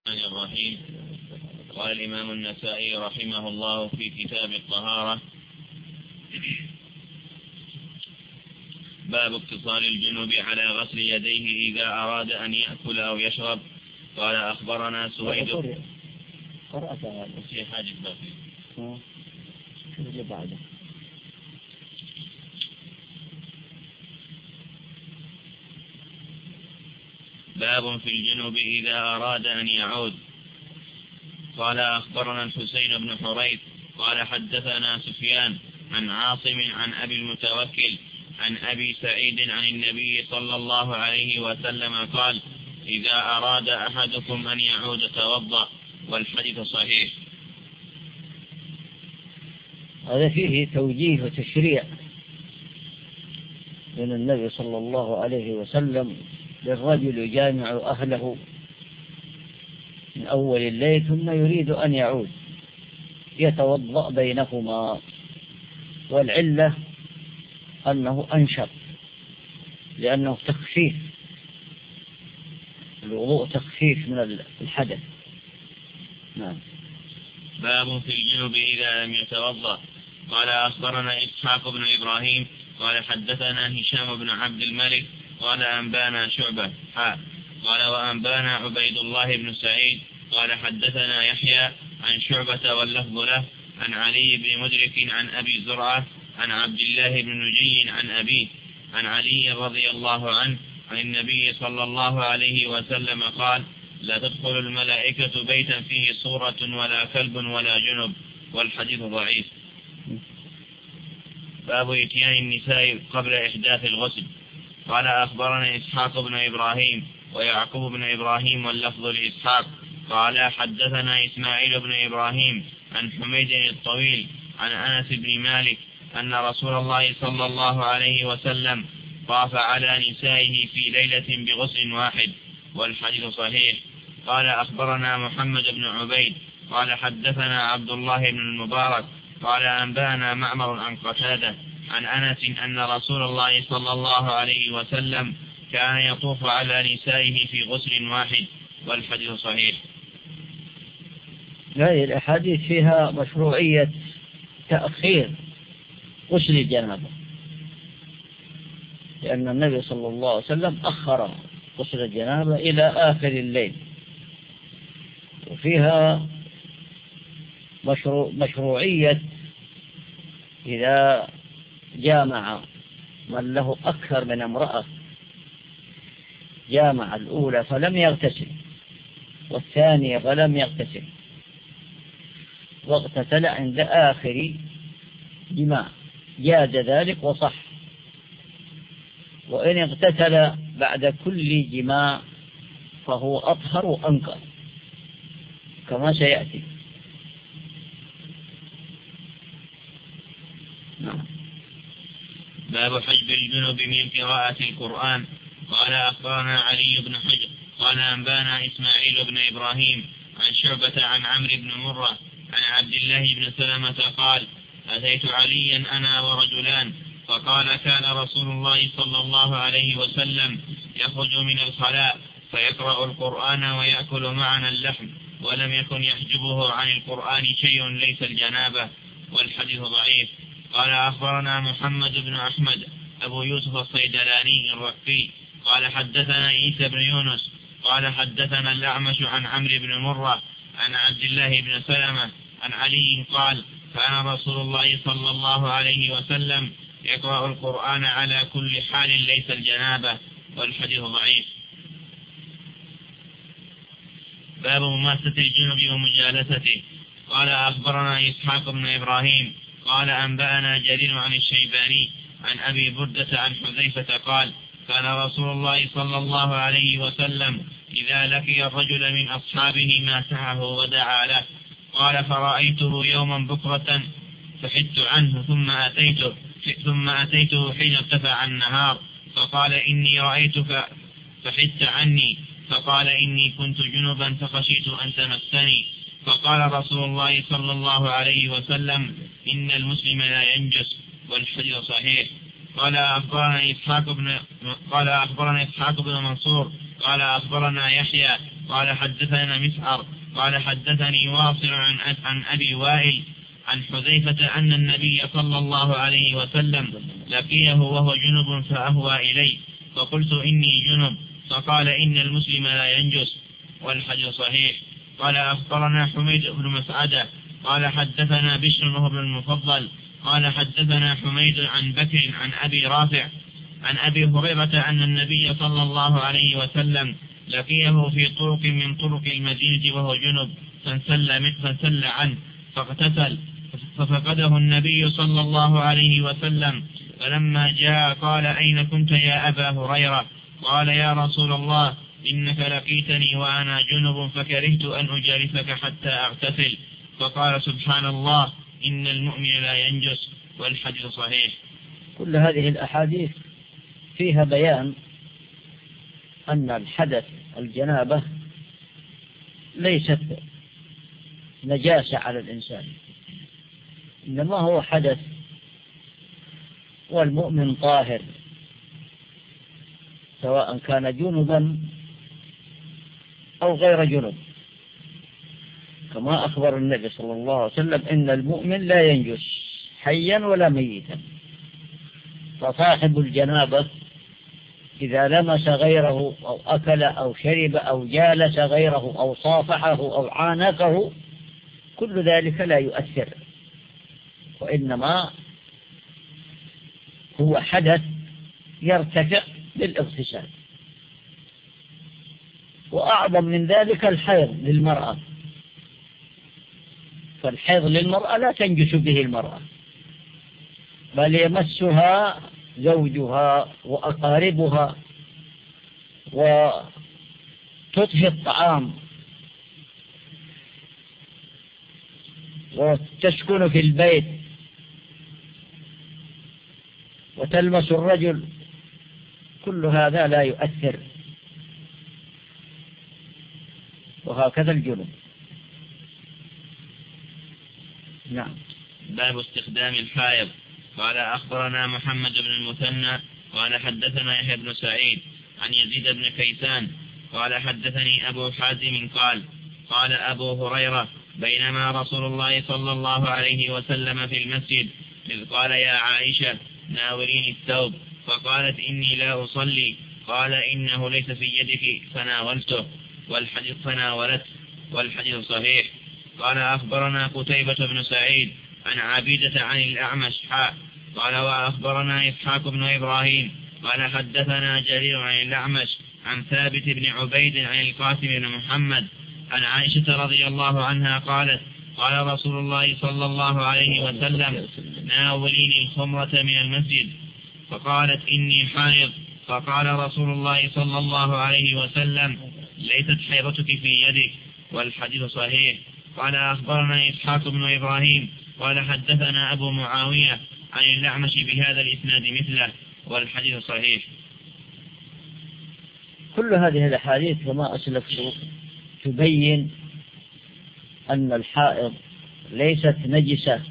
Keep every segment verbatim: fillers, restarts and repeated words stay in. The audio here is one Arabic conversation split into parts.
الرحمن الرحيم. قال الإمام النسائي رحمه الله في كتاب الطهارة: باب اقتصار الجنوب على غسل يديه إذا أراد أن يأكل أو يشرب. قال أخبرنا سويد قرأت هذا في حاجة باقي اللي بعده. باب في الجنوب إذا أراد أن يعود. قال أخبرنا الحسين بن حريث قال حدثنا سفيان عن عاصم عن أبي المتوكل عن أبي سعيد عن النبي صلى الله عليه وسلم قال: إذا أراد أحدكم أن يعود توضأ. والحديث صحيح. هذا فيه توجيه وتشريع من النبي صلى الله عليه وسلم للرجل يجامع أهله من أول الليل ثم يريد أن يعود يتوضأ بينهما، والعلة أنه أنشط لأنه تخفيف، الوضوء تخفيف من الحدث. نعم. باب في الجنوب إذا لم يتوضأ. قال أخبرنا إسحاق بن إبراهيم قال حدثنا هشام بن عبد الملك قال أنبانا شعبة حاء قال وأنبانا عبيد الله بن سعيد قال حدثنا يحيى عن شعبة واللفظ له عن علي بن مدرك عن أبي زرعة عن عبد الله بن نجي عن أبيه عن علي رضي الله عنه عن النبي صلى الله عليه وسلم قال: لا تدخل الملائكة بيتا فيه صورة ولا كلب ولا جنب. والحديث ضعيف. باب إتيان النساء قبل إحداث الغسل. قال أخبرنا إسحاق بن إبراهيم ويعقوب بن إبراهيم واللفظ لإسحاق قال حدثنا إسماعيل بن إبراهيم عن حميد الطويل عن أنس بن مالك أن رسول الله صلى الله عليه وسلم طاف على نسائه في ليلة بغسل واحد. والحديث صحيح. قال أخبرنا محمد بن عبيد قال حدثنا عبد الله بن المبارك قال أنبانا معمر عن قتادة عن أنس أن رسول الله صلى الله عليه وسلم كان يطوف على نسائه في غسل واحد. والحديث صحيح. هذه الأحاديث فيها مشروعية تأخير غسل الجنابة، لأن النبي صلى الله عليه وسلم أخر غسل الجنابة إلى آخر الليل، وفيها مشروع مشروعية إذا جامع من له أكثر من امرأة، جامع الأولى فلم يغتسل والثانية فلم يغتسل واغتسل عند آخر جماع جاز ذلك وصح، وإن اغتسل بعد كل جماع فهو أطهر وأنقى كما سيأتي. نعم. باب حجب الجنوب من قراءة القرآن. قال أخبرنا علي بن حجر قال أنبانا إسماعيل بن إبراهيم عن شعبة عن عمرو بن مرة عن عبد الله بن سلمة قال: أتيت عليا أنا ورجلان فقال: كان رسول الله صلى الله عليه وسلم يخرج من الخلاء فيقرأ القرآن ويأكل معنا اللحم، ولم يكن يحجبه عن القرآن شيء ليس الجنابة. والحديث ضعيف. قال أخبرنا محمد بن أحمد أبو يوسف الصيدلاني الرقي قال حدثنا عيسى بن يونس قال حدثنا الأعمش عن عمرو بن مرة عن عبد الله بن سلمة عن علي قال: كان رسول الله صلى الله عليه وسلم يقرأ القرآن على كل حال ليس الجنابة. والحديث ضعيف. باب مماسة الجنب ومجالسته. قال أخبرنا إسحاق بن إبراهيم قال أنبأنا جرير عن الشيباني عن أبي بردة عن حذيفة قال: كان رسول الله صلى الله عليه وسلم إذا لقي الرجل من أصحابه ماسحه ودعا له. قال: فرأيته يوما بكرة فحدت عنه ثم أتيته ثم أتيته حين ارتفع النهار فقال: إني رأيتك فحدت عني. فقال: إني كنت جنبا فخشيت أن تمسني. فقال رسول الله صلى الله عليه وسلم: إن المسلم لا ينجس. والحديث صحيح. قال أخبرنا إسحاق بن قال أخبرنا إسحاق بن منصور قال أخبرنا يحيى قال حدثنا مسعر قال حدثني واصل عن عن أبي وائل عن حذيفة أن النبي صلى الله عليه وسلم لقيه وهو جنب فأهوى إليه فقلت إني جنب فقال إن المسلم لا ينجس والحديث صحيح. قال أخبرنا حميد بن مسعدة قال حدثنا بشر وهو بن المفضل قال حدثنا حميد عن بكر عن أبي رافع عن أبي هريرة أن النبي صلى الله عليه وسلم لقيه في طرق من طرق المدينة وهو جنب فانسل, فانسل عنه فاغتسل ففقده النبي صلى الله عليه وسلم فلما جاء قال أين كنت يا أبا هريرة؟ قال يا رسول الله إنك لقيتني وأنا جنب فكرهت أن أجالسك حتى أغتسل فقال سبحان الله إن المؤمن لا ينجس والحديث صحيح. كل هذه الأحاديث فيها بيان أن الحدث الجنابة ليست نجاسة على الإنسان، إنما هو حدث، والمؤمن طاهر سواء كان جنبا أو غير جنب، كما أخبر النبي صلى الله عليه وسلم إن المؤمن لا ينجس حيا ولا ميتا. فصاحب الجنابة إذا لمس غيره أو أكل أو شرب أو جالس غيره أو صافحه أو عانقه كل ذلك لا يؤثر، وإنما هو حدث يرتفع للاغتسال. وأعظم من ذلك الحيض للمرأة، فالحيض للمرأة لا تنجس به المرأة، بل يمسها زوجها وأقاربها وتطهي الطعام وتسكن في البيت وتلمس الرجل، كل هذا لا يؤثر. وهكذا الجنب. نعم. باب استخدام الحائض. قال أخبرنا محمد بن المثنى قال حدثنا يحيى بن سعيد عن يزيد بن كيسان قال حدثني أبو حازم قال قال أبو هريرة بينما رسول الله صلى الله عليه وسلم في المسجد إذ قال يا عائشة ناوليني الثوب فقالت إني لا أصلي قال إنه ليس في يدك فناولته والحديث فناولته والحديث صحيح. قال أخبرنا قتيبة بن سعيد عن عبيدة عن الأعمش حاء قال وأخبرنا إسحاق بن إبراهيم قال حدثنا جرير عن الأعمش عن ثابت بن عبيد عن القاسم بن محمد عن عائشة رضي الله عنها قالت قال رسول الله صلى الله عليه وسلم ناوليني الخمرة من المسجد فقالت إني حائض فقال رسول الله صلى الله عليه وسلم ليست حيضتك في يدك والحديث صحيح. قال أخبرنا إسحاق بن إبراهيم قال حدثنا أبو معاوية عن الأعمش بهذا الإسناد مثله والحديث صحيح. كل هذه الأحاديث كما أسلفت تبين أن الحائض ليست نجسة،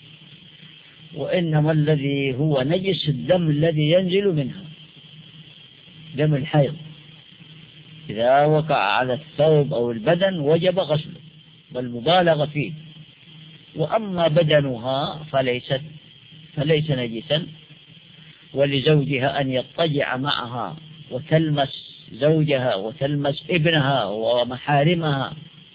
وإنما الذي هو نجس الدم الذي ينزل منها، دم الحيض إذا وقع على الثوب أو البدن وجب غسله بل مبالغة فيه. وأما بدنها فليست فليس نجسا، ولزوجها أن يضطجع معها وتلمس زوجها وتلمس ابنها ومحارمها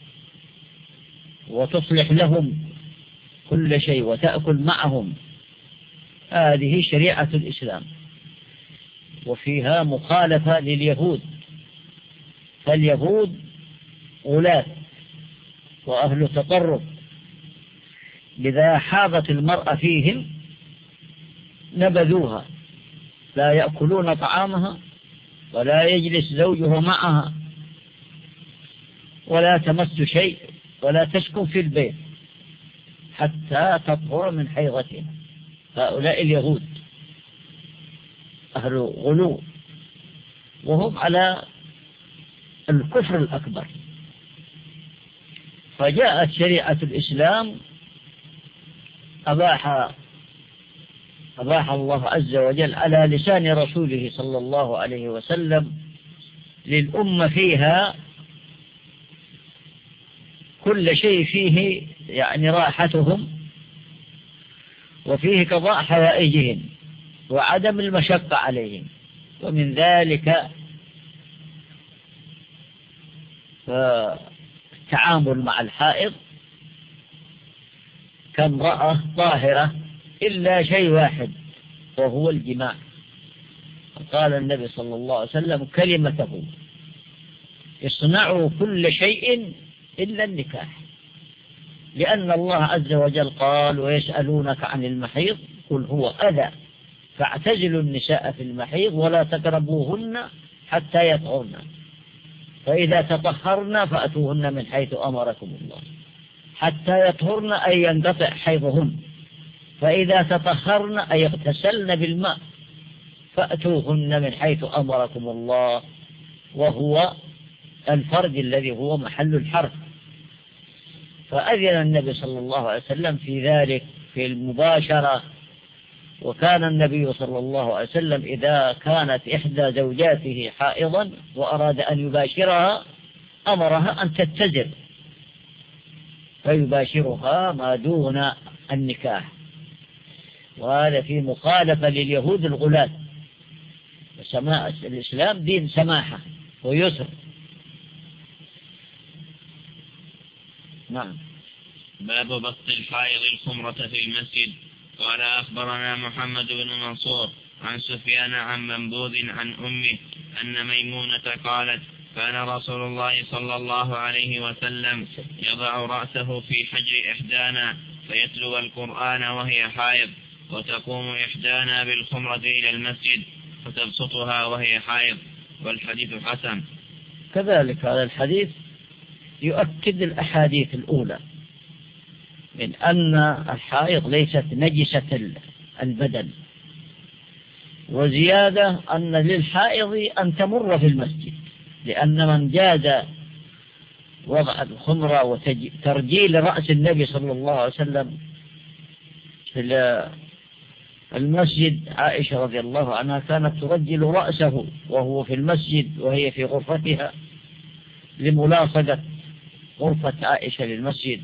وتصلح لهم كل شيء وتأكل معهم. هذه شريعة الإسلام، وفيها مخالفة لليهود، فاليهود غلاة وأهل تطرف، لذا حاضت المرأة فيهم نبذوها، لا يأكلون طعامها ولا يجلس زوجها معها ولا تمس شيء ولا تسكن في البيت حتى تطهر من حيضتها. هؤلاء اليهود أهل غلو، وهم على الكفر الأكبر. فجاءت شريعة الإسلام أباح أباح الله عز وجل على لسان رسوله صلى الله عليه وسلم للأمة فيها كل شيء فيه يعني راحتهم وفيه قضاء حوائجهم وعدم المشقة عليهم. ومن ذلك التعامل مع الحائض كامرأة طاهرة إلا شيء واحد وهو الجماع. قال النبي صلى الله عليه وسلم كلمته: اصنعوا كل شيء إلا النكاح، لأن الله عز وجل قال: ويسألونك عن المحيض قل هو أذى فاعتزلوا النساء في المحيض ولا تقربوهن حتى يطهرن، فإذا تطهرن فأتوهن من حيث أمركم الله. حتى يطهرن أي ينقطع حيضهن، فإذا تطهرن أي اغتسلن بالماء فأتوهن من حيث أمركم الله، وهو الفرج الذي هو محل الحرف. فأذن النبي صلى الله عليه وسلم في ذلك في المباشرة. وكان النبي صلى الله عليه وسلم إذا كانت إحدى زوجاته حائضا وأراد أن يباشرها أمرها أن تتزر فيباشرها ما دون النكاح، وهذا في مخالفة لليهود الغلاة. الإسلام دين سماحة ويسر. نعم. باب بسط الحائض الخمرة في المسجد. قال أخبرنا محمد بن منصور عن سفيان عن منبوذ عن أمه أن ميمونة قالت: كان رسول الله صلى الله عليه وسلم يضع رأسه في حجر إحدانا فيتلو القرآن وهي حائض، وتقوم إحدانا بالخمرة إلى المسجد فتبسطها وهي حائض، والحديث حسن. كذلك هذا الحديث يؤكد الأحاديث الأولى من أن الحائض ليست نجسة البدن، وزيادة أن للحائض أن تمر في المسجد، لأن من جاز وضع الخمرة وترجيل رأس النبي صلى الله عليه وسلم في المسجد، عائشة رضي الله عنها كانت ترجل رأسه وهو في المسجد وهي في غرفتها لملاصقة غرفة عائشة للمسجد.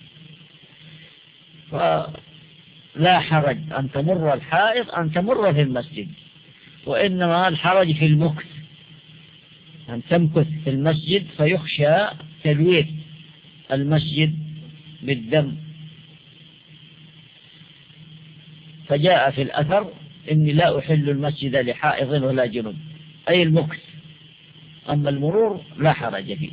فلا حرج أن تمر الحائض أن تمر في المسجد، وإنما الحرج في المكث، أن تمكث في المسجد فيخشى تلويث المسجد بالدم. فجاء في الأثر: إني لا أحل المسجد لحائض ولا جنب، أي المكث، أما المرور لا حرج فيه.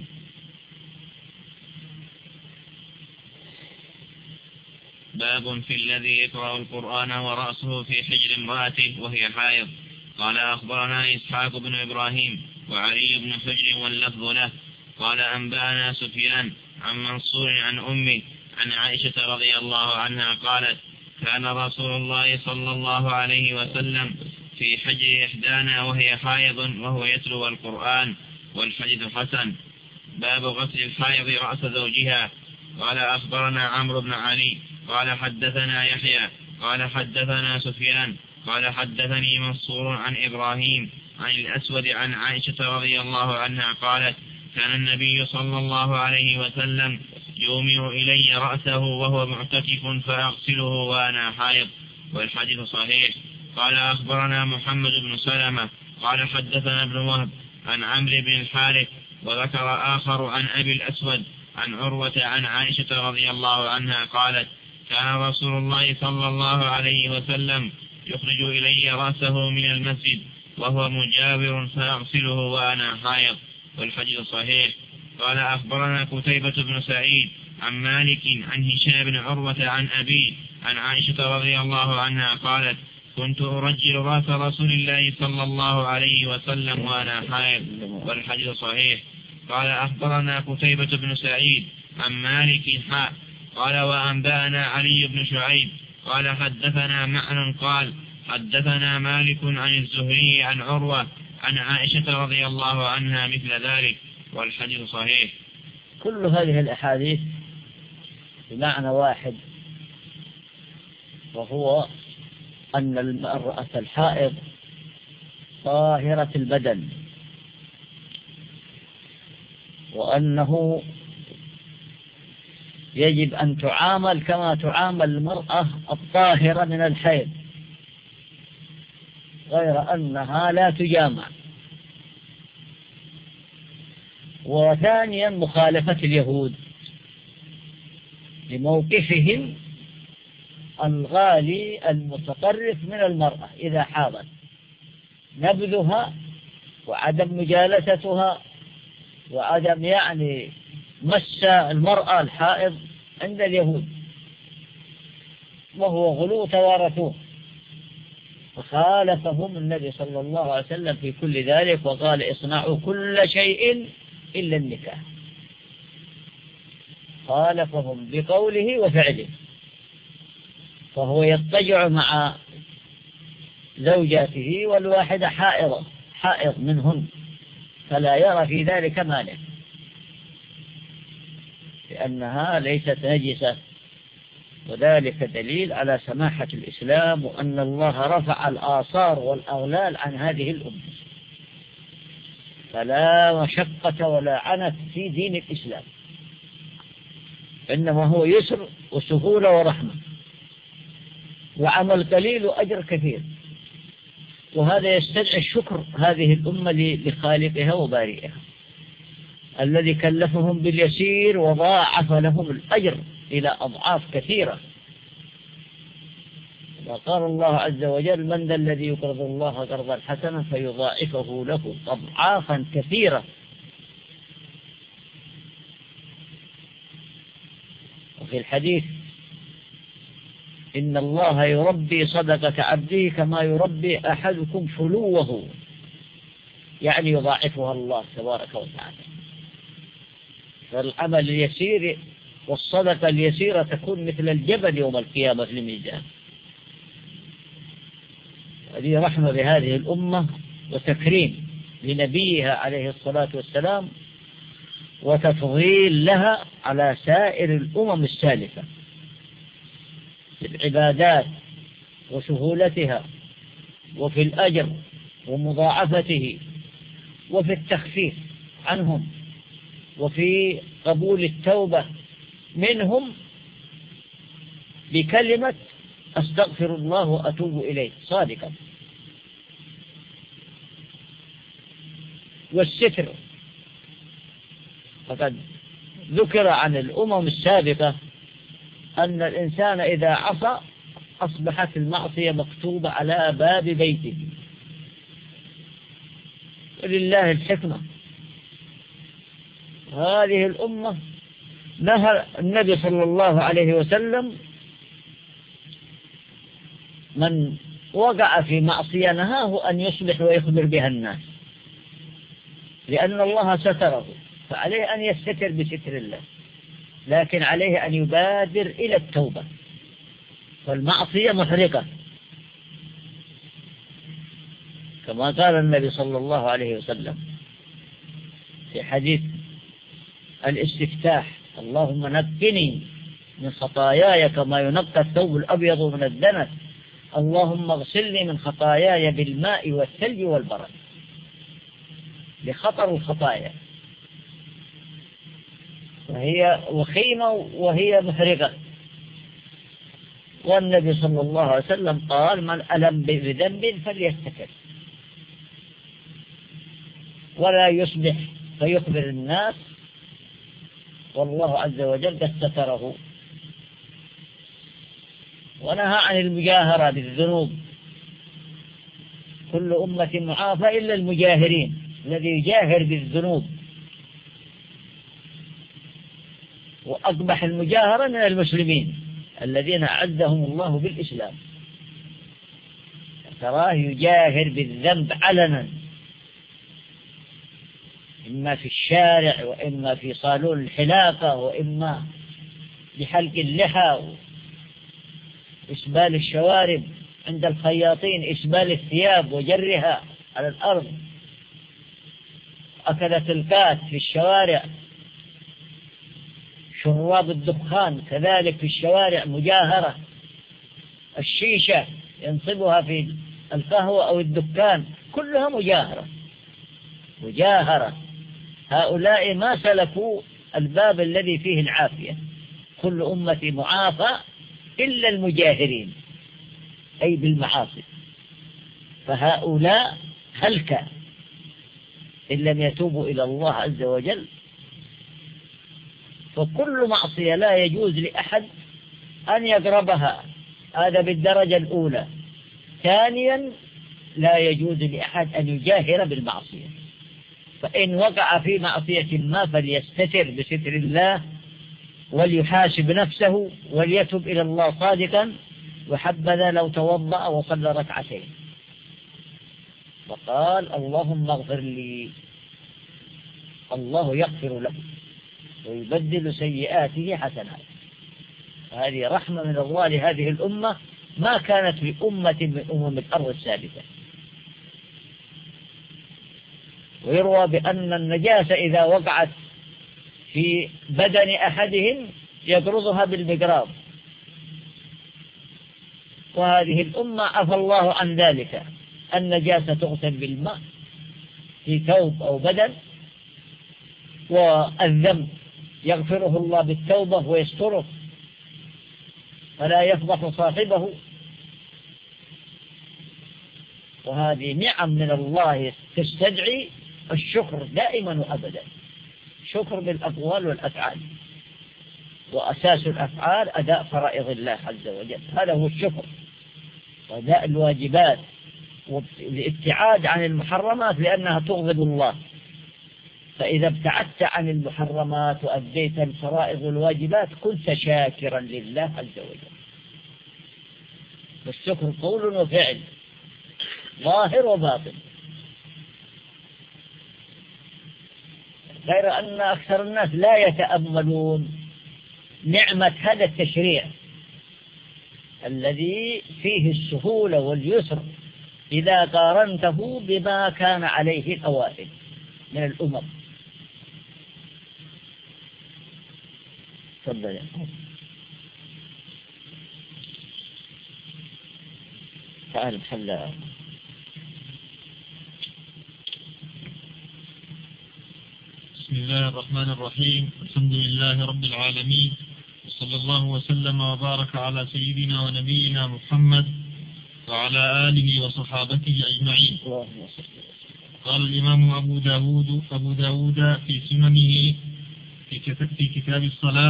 باب في الذي يقرأ القرآن ورأسه في حجر امرأته وهي حائض. قال أخبرنا إسحاق بن إبراهيم وعلي بن حجر واللفظ له. قال أنبأنا سفيان عن منصور عن أمي عن عائشة رضي الله عنها قالت: كان رسول الله صلى الله عليه وسلم في حجر إحدانا وهي حائض وهو يتلو القرآن، والحديث حسن. باب غسل الحائض رأس زوجها. قال أخبرنا عمرو بن علي قال حدثنا يحيى قال حدثنا سفيان قال حدثني منصور عن إبراهيم عن الأسود عن عائشة رضي الله عنها قالت: كان النبي صلى الله عليه وسلم يومئ إلي رأسه وهو معتكف فأغسله وأنا حائض، والحديث صحيح. قال أخبرنا محمد بن سلمة قال حدثنا ابن وهب عن عمرو بن الحارث، وذكر آخر عن أبي الأسود عن عروة عن عائشة رضي الله عنها قالت: كان رسول الله صلى الله عليه وسلم يخرج إلي رأسه من المسجد وهو مجاور فأغسله وأنا حائض، والحديث صحيح. قال أخبرنا قتيبة بن سعيد عن مالك عن هشام بن عروة عن أبي عن عائشة رضي الله عنها قالت: كنت أرجل رأس رسول الله صلى الله عليه وسلم وأنا حائض، والحديث صحيح. قال أخبرنا قتيبة بن سعيد عن مالك حاء قال وأنبأنا علي بن شعيب قال حدثنا معن قال حدثنا مالك عن الزهري عن عروة عن عائشة رضي الله عنها مثل ذلك، والحديث صحيح. كل هذه الأحاديث بمعنى واحد، وهو أن المرأة الحائض طاهرة البدن، وأنه يجب أن تعامل كما تعامل المرأة الطاهرة من الحيض، غير أنها لا تجامع. وثانيا مخالفة اليهود لموقفهم الغالي المتطرف من المرأة إذا حاضت، نبذها وعدم مجالستها وعدم يعني مس المرأة الحائض عند اليهود، وهو غلو توارثوه. فخالفهم النبي صلى الله عليه وسلم في كل ذلك وقال اصنعوا كل شيء إلا النكاح. خالفهم بقوله وفعله، فهو يضطجع مع زوجاته والواحدة حائضة حائض منهن، فلا يرى في ذلك مانع، لأنها ليست نجسة. وذلك دليل على سماحة الإسلام، وأن الله رفع الآثار والأغلال عن هذه الأمة، فلا مشقة ولا عنت في دين الإسلام، إنما هو يسر وسهولة ورحمة، وعمل قليل وأجر كثير. وهذا يستدعي الشكر هذه الأمة لخالقها وبارئها الذي كلفهم باليسير وضاعف لهم الأجر إلى أضعاف كثيرة. وقال الله عز وجل من ذا الذي يقرض الله قرضا حسنا فيضاعفه له أضعافا كثيرة. وفي الحديث إن الله يربي صدقة عبده كما يربي أحدكم فلوه، يعني يضاعفها الله تبارك وتعالى. فالعمل اليسير والصدقة اليسيرة تكون مثل الجبل يوم القيامة في الميزان. هذه رحمة بهذه الأمة وتكريم لنبيها عليه الصلاة والسلام، وتفضيل لها على سائر الأمم السالفة في العبادات وسهولتها، وفي الأجر ومضاعفته، وفي التخفيف عنهم، وفي قبول التوبة منهم بكلمة أستغفر الله وأتوب إليه صادقا. والستر، فقد ذكر عن الأمم السابقة أن الإنسان إذا عصى أصبحت المعصية مكتوبة على باب بيته. ولله الحكمة، هذه الأمة نهى النبي صلى الله عليه وسلم من وقع في معصية نهاه أن يصبح ويخبر بها الناس، لأن الله ستره، فعليه أن يستتر بستر الله، لكن عليه أن يبادر إلى التوبة، فالمعصية محرقة كما قال النبي صلى الله عليه وسلم في حديث الاستفتاح اللهم نقني من خطاياي كما ينقى الثوب الأبيض من الدنس، اللهم اغسلني من خطاياي بالماء والثلج والبرد، لخطر الخطايا، وهي وخيمة وهي محرقة. والنبي صلى الله عليه وسلم قال من ألم بذنب فليستتر ولا يصبح فيخبر الناس، والله عز وجل قد ستره. ونهى عن المجاهرة بالذنوب، كل أمة معافى إلا المجاهرين، الذي يجاهر بالذنوب. وأقبح المجاهرة من المسلمين الذين أعزهم الله بالإسلام، تراه يجاهر بالذنب علنا، إما في الشارع وإما في صالون الحلاقة وإما بحلق اللحى وإسبال الشوارب عند الخياطين، إسبال الثياب وجرها على الأرض، أكلت الكات في الشوارع، شراب الدخان كذلك في الشوارع مجاهرة، الشيشة ينصبها في القهوة أو الدكان كلها مجاهرة مجاهرة. هؤلاء ما سلكوا الباب الذي فيه العافية، كل أمتي معافى إلا المجاهرين أي بالمعاصي، فهؤلاء هلك إن لم يتوبوا إلى الله عز وجل. فكل معصية لا يجوز لأحد أن يقربها، هذا بالدرجة الأولى. ثانيا لا يجوز لأحد أن يجاهر بالمعصية، فإن وقع في معصية ما فليستتر بستر الله وليحاسب نفسه وليتب إلى الله صادقا، وحبذا لو توضأ وصلى ركعتين وقال اللهم اغفر لي، الله يغفر له ويبدل سيئاته حسنات. هذه رحمة من الله لهذه الأمة ما كانت لأمة من أمم الأرض السابقة. ويروى بأن النجاسة إذا وقعت في بدن أحدهم يبرزها بالمقراض، وهذه الأمة عفى الله عن ذلك. النجاسة تغسل بالماء في ثوب أو بدن، والذنب يغفره الله بالتوبة ويستره فلا يفضح صاحبه. وهذه نعم من الله تستدعي الشكر دائما وأبدا، شكر بالأقوال والأفعال، وأساس الأفعال أداء فرائض الله عز وجل، هذا هو الشكر، وأداء الواجبات والابتعاد عن المحرمات لأنها تغضب الله. فإذا ابتعدت عن المحرمات وأديت الفرائض والواجبات كنت شاكرا لله عز وجل. والشكر قول وفعل ظاهر وباطن، غير أن أكثر الناس لا يتأملون نعمة هذا التشريع الذي فيه السهولة واليسر إذا قارنته بما كان عليه الأوائل من الأمم. تفضل. تعال محلى. بسم الله الرحمن الرحيم، الحمد لله رب العالمين، وصلى الله وسلم وبارك على سيدنا ونبينا محمد وعلى آله وصحابته أجمعين. قال الإمام أبو داود, أبو داود في سننه في كتاب الصلاة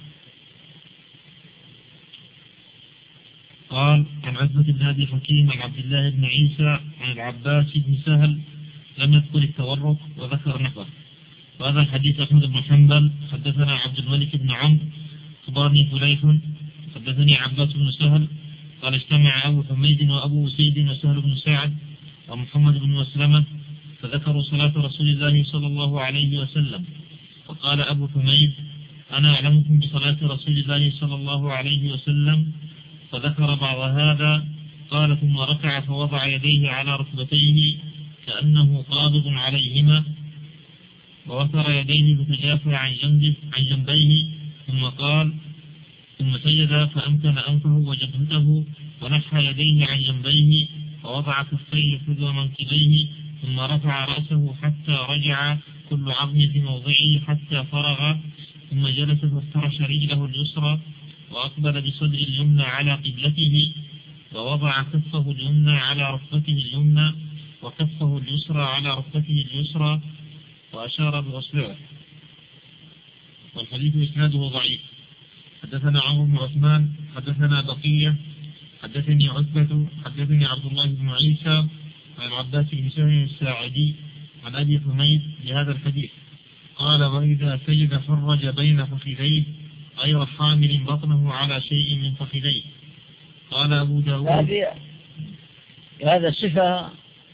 قال عن عزة بن أبي حكيم عن عبد الله بن عيسى عن العباس بن سهل لم يذكر التورط وذكر نحوه. وهذا الحديث أحمد بن حنبل حدثنا عبد الملك بن عمرو أخبرني فليح حدثني عباس بن سهل قال اجتمع أبو حميد وأبو سيد وسهل بن سعد ومحمد بن مسلمة فذكروا صلاة رسول الله صلى الله عليه وسلم، فقال أبو حميد أنا أعلمكم بصلاة رسول الله صلى الله عليه وسلم، فذكر بعض هذا. قال ثم ركع فوضع يديه على ركبتيه كأنه قابض عليهما، ووتر يديه فتجافى عن جنبه عن جنبيه، ثم قال ثم سجد فأمكن أنفه وجبهته ونحى يديه عن جنبيه ووضع كفيه حذو منكبيه، ثم رفع رأسه حتى رجع كل عظم في موضعه حتى فرغ، ثم جلس فافترش رجله اليسرى وأقبل بصدر اليمنى على قبلته، ووضع كفه اليمنى على ركبته اليمنى وكفه اليسرى على ركبته اليسرى وأشار بأصبعه. والحديث إسناده ضعيف. حدثنا عمرو بن عثمان حدثنا بقية حدثني عتبة حدثني عبد الله بن عيسى عن عباس بن سهل الساعدي عن أبي حميد بهذا الحديث قال وإذا سجد فرج بين فخذيه غير حامل بطنه على شيء من فخذيه. قال أبو داود هذا الصفة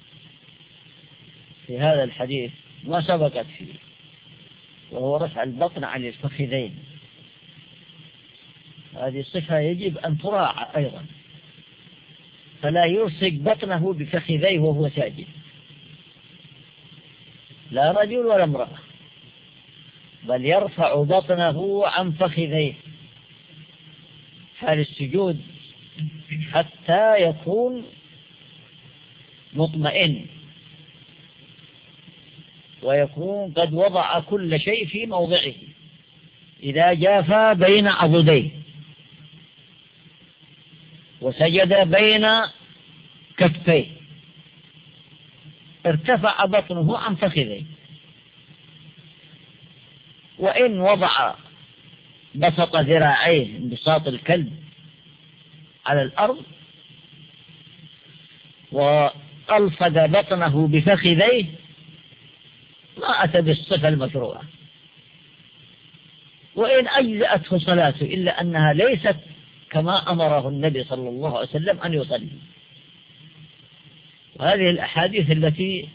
في هذا الحديث ما سبقت فيه، وهو رفع البطن عن الفخذين. هذه الصفة يجب أن تراعى أيضا، فلا يلصق بطنه بفخذيه وهو ساجد، لا رجل ولا امرأة، بل يرفع بطنه عن فخذيه حال السجود حتى يكون مطمئن ويكون قد وضع كل شيء في موضعه. إذا جافا بين عضديه وسجد بين كفيه ارتفع بطنه عن فخذيه، وإن وضع بسط ذراعيه انبساط الكلب على الأرض وألصق بطنه بفخذيه ما أتى بالصفة المشروعة، وإن أجزأته صلاته إلا أنها ليست كما أمره النبي صلى الله عليه وسلم أن يصلي. وهذه الأحاديث التي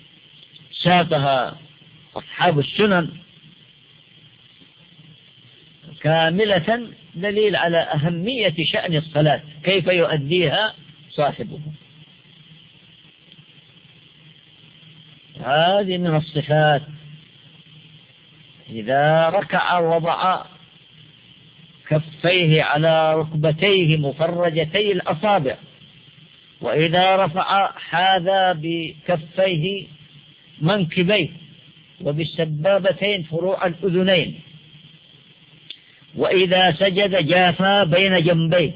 ساقها أصحاب السنن كاملة دليل على أهمية شأن الصلاة كيف يؤديها صاحبه. هذه من الصفات. إذا ركع وضع كفيه على ركبتيه مفرجتي الأصابع، وإذا رفع حاذا بكفيه منكبيه وبالسبابتين فروع الأذنين، وإذا سجد جافا بين جنبيه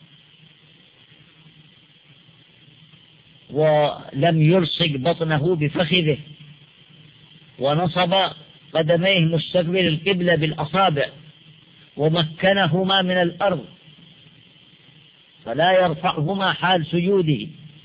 ولم يلصق بطنه بفخذه، ونصب قدميه مستقبل القبلة بالأصابع ومكنهما من الأرض فلا يرفعهما حال سجوده،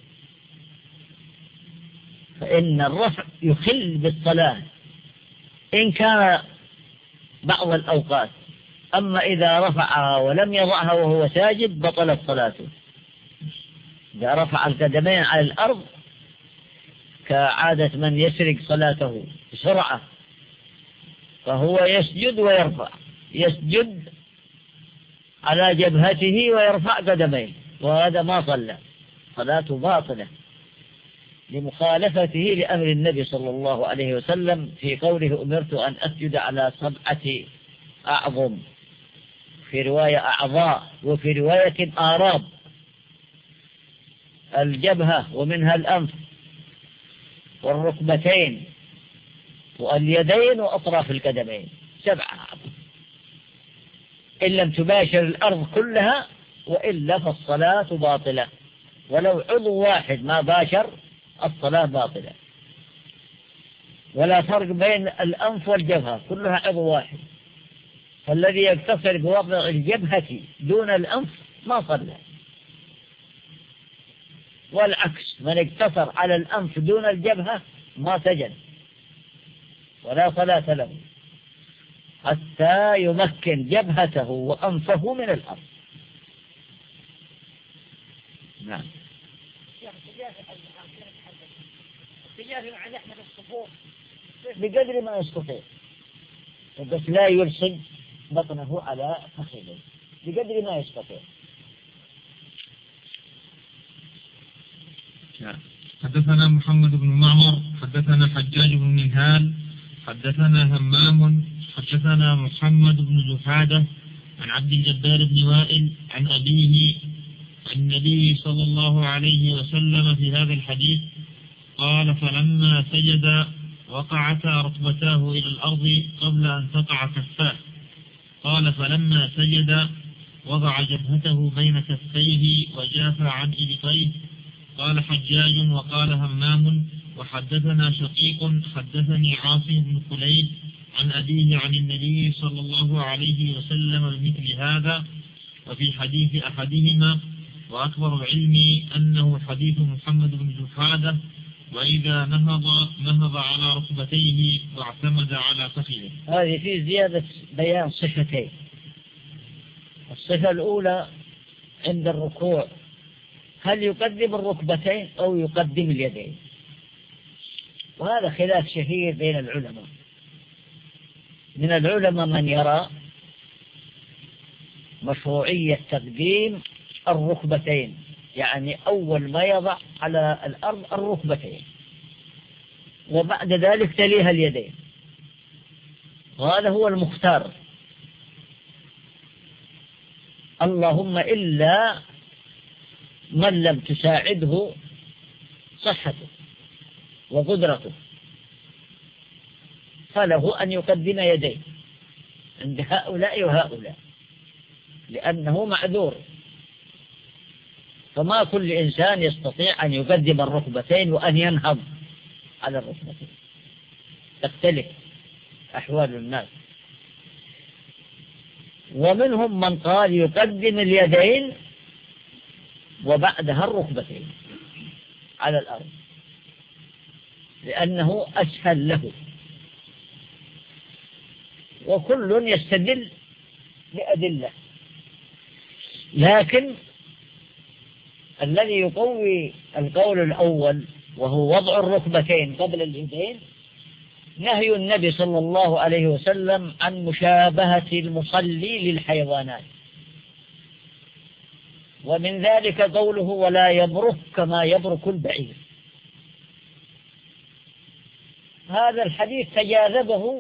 فإن الرفع يخل بالصلاة إن كان بعض الأوقات، أما إذا رفعها ولم يضعها وهو ساجد بطلت صلاته. إذا رفع القدمين على الأرض كعادة من يسرق صلاته بسرعة فهو يسجد ويرفع، يسجد على جبهته ويرفع قدميه، وهذا ما صلى، صلاته باطلة لمخالفته لأمر النبي صلى الله عليه وسلم في قوله أمرت أن أسجد على سبعة أعظم، في رواية أعضاء وفي رواية آراب، الجبهة ومنها الأنف والركبتين واليدين وأطراف القدمين، سبعة أعظم إن لم تباشر الأرض كلها، وإلا فالصلاة باطلة، ولو عضو واحد ما باشر الصلاة باطلة. ولا فرق بين الأنف والجبهة، كلها عضو واحد، فالذي يقتصر بوضع الجبهة دون الأنف ما صلى، والعكس من اقتصر على الأنف دون الجبهة ما سجد ولا صلاة له حتى يمكن جبهته وأنفه من الأرض. نعم. بقدر ما يستطيع، بس لا يلصق بطنه على فخذه، بقدر ما يستطيع. حدثنا محمد بن معمر حدثنا حجاج بن منهال حدثنا همام حدثنا محمد بن جحادة عن عبد الجبار بن وائل عن أبيه عن النبي صلى الله عليه وسلم في هذا الحديث قال فلما سجد وقعتا ركبتاه إلى الأرض قبل أن تقع كفاه، قال فلما سجد وضع جبهته بين كفيه وجافى عن إبطيه. قال حجاج وقال همام وحدثنا شقيق حدثني عاصم بن خليل عن أبيه عن النبي صلى الله عليه وسلم بمثل هذا، وفي حديث أحدهما وأكبر علمي أنه حديث محمد بن جحادة وإذا نهض نهض على ركبتيه واعتمد على فخذه. هذه في زيادة بيان صفتين. الصفة الأولى عند الركوع هل يقدم الركبتين أو يقدم اليدين، وهذا خلاف شهير بين العلماء. من العلماء من يرى مشروعية تقديم الركبتين، يعني أول ما يضع على الأرض الركبتين وبعد ذلك تليها اليدين، وهذا هو المختار. اللهم إلا من لم تساعده صحته وقدرته فله أن يقدم يديه، عند هؤلاء وهؤلاء، لأنه معذور. فما كل إنسان يستطيع أن يقدم الركبتين وأن ينهض على الركبتين، تختلف أحوال الناس. ومنهم من قال يقدم اليدين وبعدها الركبتين على الأرض لأنه أسهل له، وكل يستدل بأدلة. لكن الذي يقوي القول الأول وهو وضع الركبتين قبل اليدين نهي النبي صلى الله عليه وسلم عن مشابهة المصلي للحيوانات، ومن ذلك قوله ولا يبرك كما يبرك البعير. هذا الحديث تجاذبه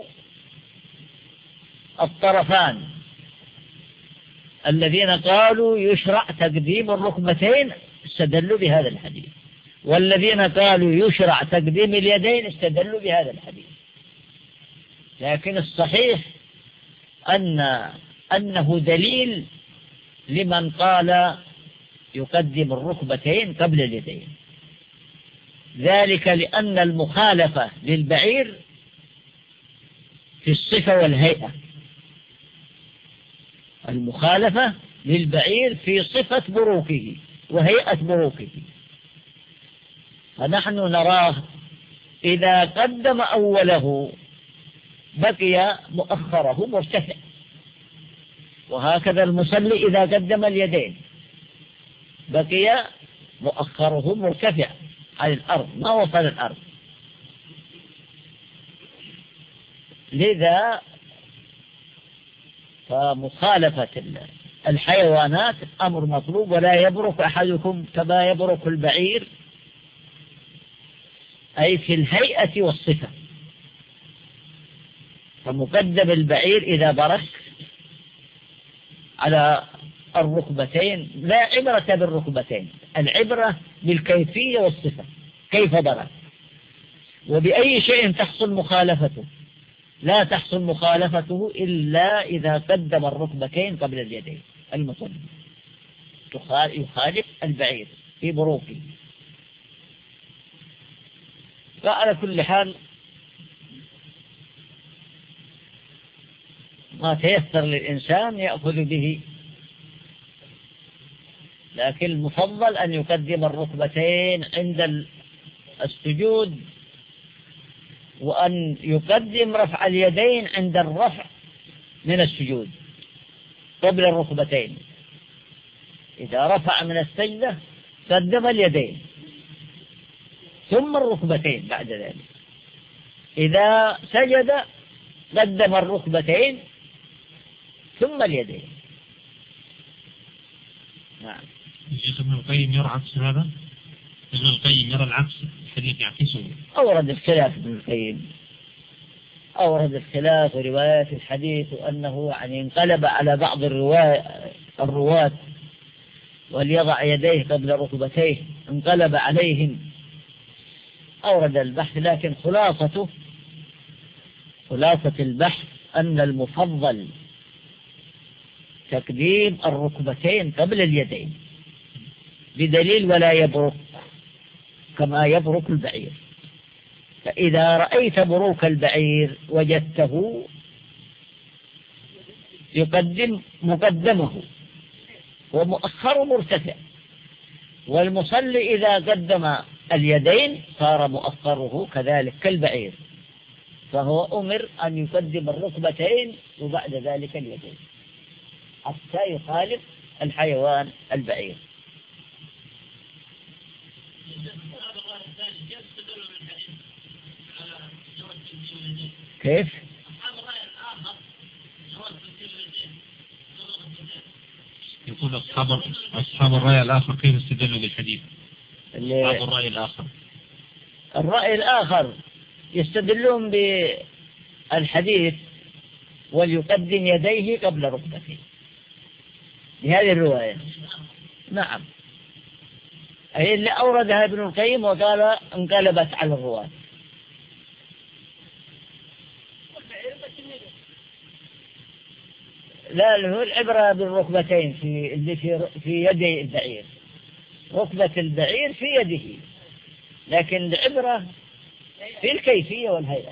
الطرفان، الذين قالوا يشرع تقديم الركبتين استدلوا بهذا الحديث، والذين قالوا يشرع تقديم اليدين استدلوا بهذا الحديث. لكن الصحيح أن أنه دليل لمن قال يقدم الركبتين قبل اليدين، ذلك لأن المخالفة للبعير في الصفة والهيئة، المخالفة للبعير في صفة بروكه وهيئة بروكه. فنحن نراه إذا قدم أوله بقي مؤخره مرتفع، وهكذا المصلي إذا قدم اليدين بقي مؤخره مرتفع على الأرض ما وصل الأرض. لذا فمخالفة الحيوانات أمر مطلوب، ولا يبرك أحدكم كما يبرك البعير، أي في الهيئة والصفة. فمقدم البعير إذا برك على الركبتين لا عبرة بالركبتين، العبرة بالكيفية والصفة، كيف برك وبأي شيء تحصل مخالفته. لا تحصل مخالفته إلا إذا قدم الركبتين قبل اليدين المصلي، يخالف البعير في بروكه. فعلى كل حال ما تيسر للإنسان يأخذ به، لكن المفضل أن يقدم الركبتين عند السجود، وأن يقدم رفع اليدين عند الرفع من السجود قبل الركبتين. إذا رفع من السجدة قدم اليدين ثم الركبتين بعد ذلك. إذا سجد قدم الركبتين ثم اليدين. نعم. الشيخ ابن القيم يرى عكس هذا؟ ابن القيم يرى العكس، الحديث يعكسه. أورد الخلاف ابن القيم، أورد الخلاف وروايات الحديث، وأنه يعني انقلب على بعض الرواة وليضع يديه قبل ركبتيه، انقلب عليهم. أورد البحث، لكن خلاصته خلاصة البحث أن المفضل تقديم الركبتين قبل اليدين، بدليل ولا يبرك كما يبرك البعير. فإذا رأيت بروك البعير وجدته يقدم مقدمه ومؤخر مرتفع، والمصلي إذا قدم اليدين صار مؤخره كذلك كالبعير، فهو أمر أن يقدم الركبتين وبعد ذلك اليدين حتى يخالف الحيوان البعير. كيف؟ يقول أصحاب أصحاب الرأي الآخر كيف استدلوا بالحديث؟ أصحاب الرأي الآخر الرأي الآخر يستدلون بالحديث وليقدم يديه قبل ركبتيه بهذه الرواية. نعم، أي اللي أوردها ابن القيم وقال انقلبت على الرواة. لا هو العبرة بالركبتين في اللي في في يدي البعير، ركبة البعير في يده، لكن العبرة في الكيفية والهيئة.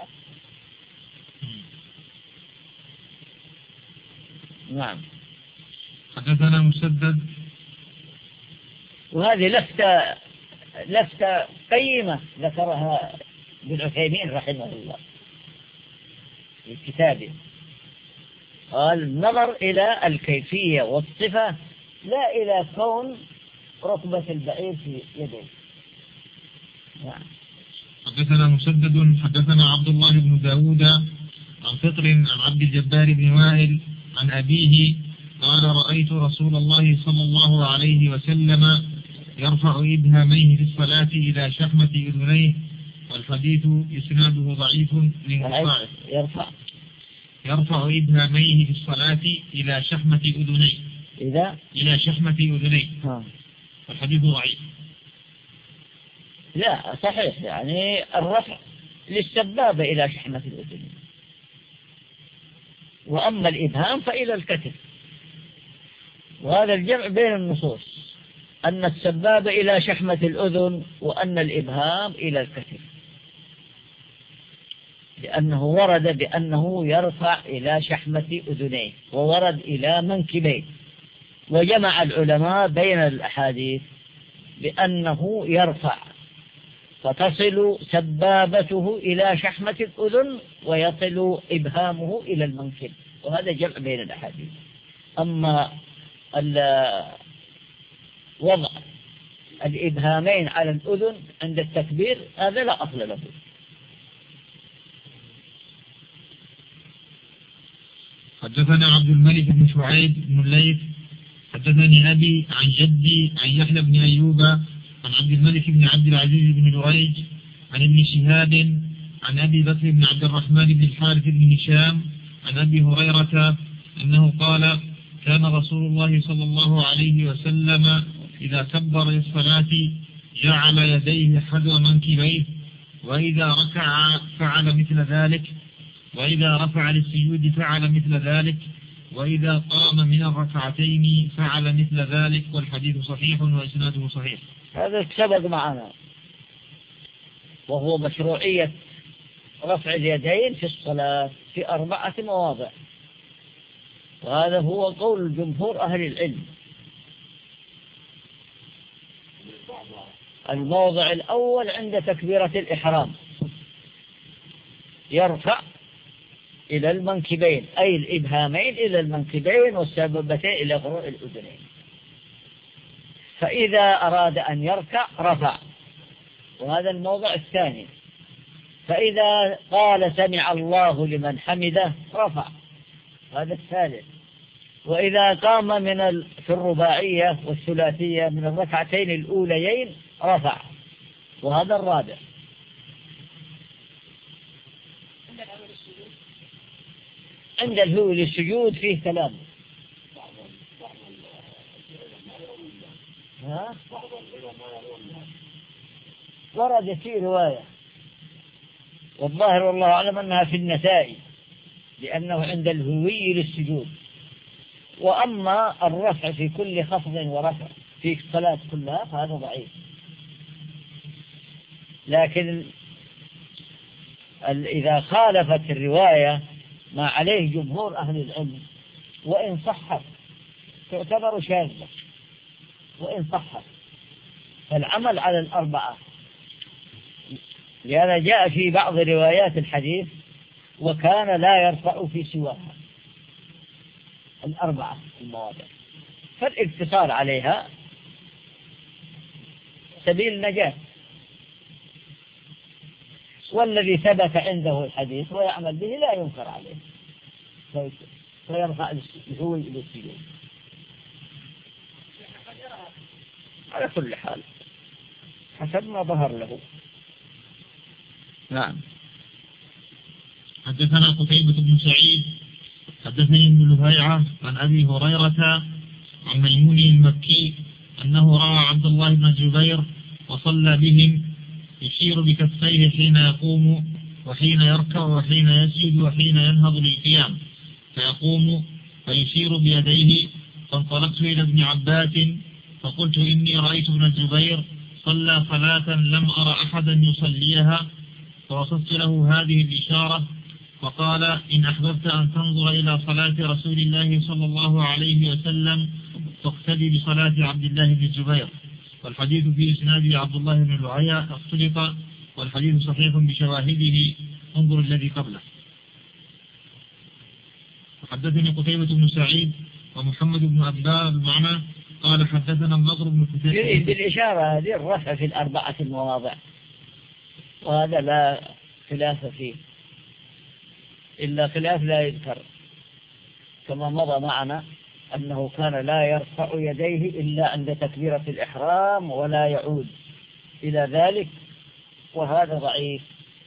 نعم. حدثنا مسدد. وهذه لفتة لفتة قيمة ذكرها ابن عثيمين رحمه الله في كتابه، قال النظر إلى الكيفية والصفة لا إلى كون ركبة البعير في يده. نعم. حدثنا مسدد. حدثنا عبد الله بن داود عن فطر عن عبد الجبار بن وائل عن أبيه قال رأيت رسول الله صلى الله عليه وسلم يرفع إبهاميه في الصلاة إلى شحمة أذنيه، والحديث إسناده ضعيف لمصاعب. يرفع يرفع إبهاميه في الصلاة إلى شحمة أذنيه إذا إلى شحمة أذنيه، والحديث ضعيف. لا صحيح، يعني الرفع للسبابة إلى شحمة الأذن، وأما الإبهام فإلى الكتف. وهذا الجمع بين النصوص، أن السبابة إلى شحمة الأذن وأن الإبهام إلى الكتف، لأنه ورد بأنه يرفع إلى شحمة أذنيه وورد إلى منكبيه، وجمع العلماء بين الأحاديث بأنه يرفع فتصل سبابته إلى شحمة الأذن ويصل إبهامه إلى المنكب، وهذا جمع بين الأحاديث. أما وضع الإبهامين على الأذن عند التكبير هذا لا أصل له. حدثنا عبد الملك بن شعيب بن الليث حدثني أبي عن جدي عن يحيى بن أيوب عن عبد الملك بن عبد العزيز بن جريج عن ابن شهاب عن أبي بكر بن عبد الرحمن بن الحارث بن هشام عن أبي هريرة أنه قال كان رسول الله صلى الله عليه وسلم إذا كبر للصلاة جعل يديه حذو منكبيه، وإذا ركع فعل مثل ذلك، وإذا رفع للسجود فعل مثل ذلك، وإذا قام من الركعتين فعل مثل ذلك، والحديث صحيح وإسناده صحيح. هذا سبق معنا، وهو مشروعية رفع اليدين في الصلاة في أربعة مواضع، وهذا هو قول جمهور أهل العلم. الموضع الأول عند تكبيرة الإحرام يرفع إلى المنكبين، أي الإبهامين إلى المنكبين والسبابتين إلى فروع الأذنين. فإذا أراد أن يركع رفع، وهذا الموضع الثاني. فإذا قال سمع الله لمن حمده رفع، هذا الثالث. وإذا قام من في الرباعية والثلاثية من الركعتين الأوليين رفع، وهذا الرابع. عند الهو للسجود فيه كلام. ها؟ ورد في رواية، والظاهر والله أعلم أنها في النسائي، لأنه عند الهوي للسجود. وأما الرفع في كل خفض ورفع في الصلاة كلها فهذا ضعيف. لكن إذا خالفت الرواية ما عليه جمهور أهل العلم، وإن صحت تعتبر شاذة، وإن صحت فالعمل على الأربعة. لهذا جاء في بعض روايات الحديث وكان لا يرفع في سواها، الأربعة المواضع، فالاقتصار عليها سبيل نجاة. والذي ثبت عنده الحديث ويعمل به لا ينكر عليه، فيرفع الهوي للسجود. على كل حال حسب ما ظهر له. نعم. حدثنا قتيبة بن سعيد حدثني ابن لهيعة عن أبي هريرة عن ميمون المكي أنه رأى عبد الله بن الزبير وصلى بهم يشير بكفيه حين يقوم وحين يركع وحين يسجد وحين ينهض للقيام، فيقوم فيشير بيديه. فانطلقت إلى ابن عباس فقلت إني رأيت ابن الزبير صلى صلاة لم أرى أحدا يصليها، فوصفت له هذه الإشارة، فقال إن أحببت أن تنظر إلى صلاة رسول الله صلى الله عليه وسلم فاقتدي بصلاة عبد الله بن الزبير. والحديث في إسناده عبد الله بن لعيا اختلط، والحديث صحيح بشواهده، انظر الذي قبله. حدثني قتيبة بن سعيد ومحمد بن أبدار المعنى قال حدثنا النضر بن كثير. بالإشارة هذه الرفع في الأربعة المواضع، وهذا لا خلاف فيه، إلا خلاف لا يذكر، كما مضى معنا أنه كان لا يرفع يديه إلا عند تكبيرة الإحرام ولا يعود إلى ذلك، وهذا ضعيف.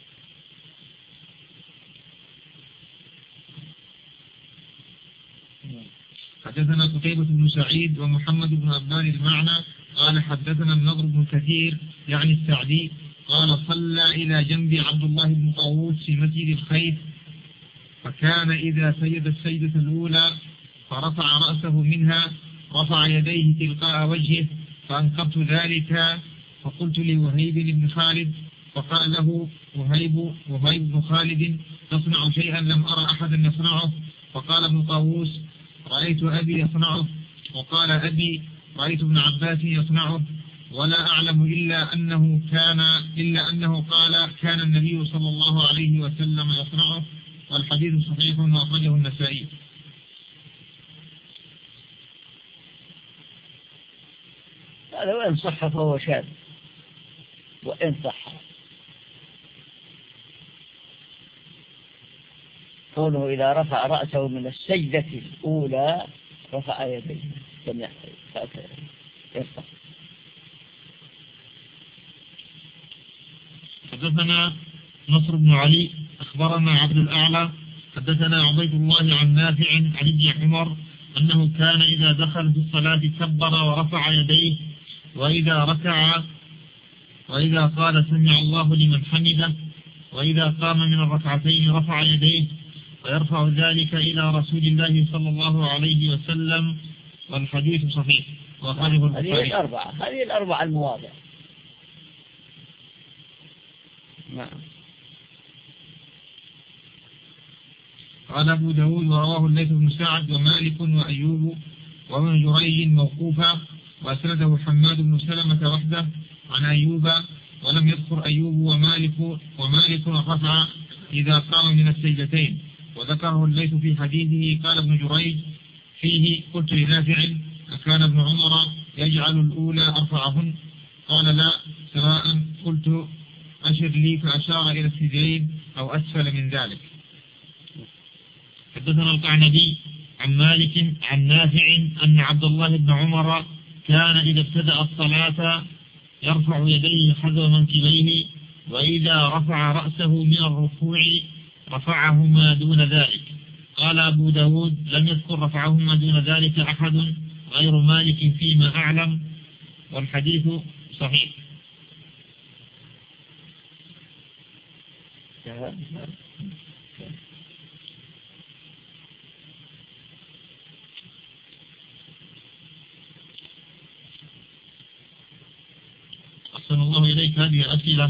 حدثنا قتيبة بن سعيد ومحمد بن أبان المعنى قال حدثنا النضر بن كثير يعني السعدي قال صلى إلى جنب عبد الله بن طاووس في مسجد الخيف، فكان إذا سجد السجدة الأولى فرفع رأسه منها رفع يديه تلقاء وجهه، فأنكرت ذلك فقلت لوهيب بن خالد، فقال له وهيب وهيب بن خالد تصنع شيئا لم أرى أحدا يصنعه، فقال ابن طاووس رأيت أبي يصنعه، وقال أبي رأيت ابن عباس يصنعه، ولا أعلم إلا أنه كان إلا أنه قال كان النبي صلى الله عليه وسلم يصنعه، والحديث صحيح وأخرجه النسائي. هذا وإن صح فهو شاذ، وإن صح قوله إذا رفع رأسه من السجدة الأولى رفع يديه لم يرفع. حدثنا نصر بن علي أخبرنا عبد الأعلى حدثنا عبيد الله عن نافع عن ابن عمر أنه كان إذا دخل في الصلاة كبر ورفع يديه، وإذا ركع وإذا قال سمع الله لمن حمده، وإذا قام من الركعتين رفع يديه، ويرفع ذلك إلى رسول الله صلى الله عليه وسلم، والحديث صحيح وأخرجه البخاري. هذه الأربعة هذه الأربعة المواضع. نعم. قال أبو داود ورواه الليث بن سعد ومالك وأيوب وابن جريج موقوفا، وأسنده حماد بن سلمة وحده عن أيوب، ولم يذكر أيوب ومالك ومالك رفع إذا قام من السجدتين، وذكره الليث في حديثه. قال ابن جريج فيه قلت لنافع أكان ابن عمر يجعل الأولى أرفعهن؟ قال لا، سواء قلت أشر لي فأشار إلى السجدين أو أسفل من ذلك. حدثنا القعنبي عن مالك عن نافع أن عبد الله بن عمر كان إذا ابتدأ الصلاة يرفع يديه حذو منكبيه، وإذا رفع رأسه من الركوع رفعهما دون ذلك. قال أبو داود لم يذكر رفعهما دون ذلك أحد غير مالك فيما أعلم، والحديث صحيح. أحسن الله إليك. هذه أسئلة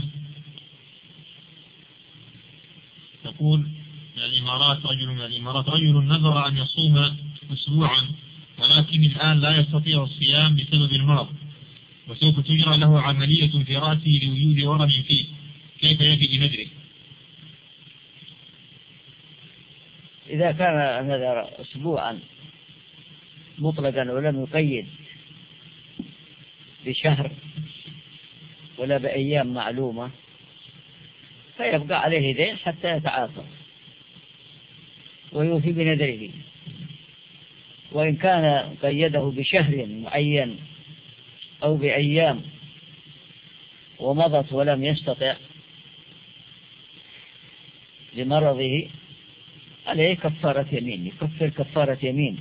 تقول من الإمارات رجل من الإمارات رجل نذر أن يصوم أسبوعا، ولكن الآن لا يستطيع الصيام بسبب المرض، وسوف تجرى له عملية في رأسه لوجود ورم فيه، كيف يفي بنذره؟ إذا كان نذر أسبوعا مطلقا ولم يقيد بشهر ولا بأيام معلومة فيبقى عليه دين حتى يتعافى ويوفي بنذره. وإن كان قيده بشهر معين أو بأيام ومضت ولم يستطع لمرضه عليه كفارة يمين، يكفر كفارة يمين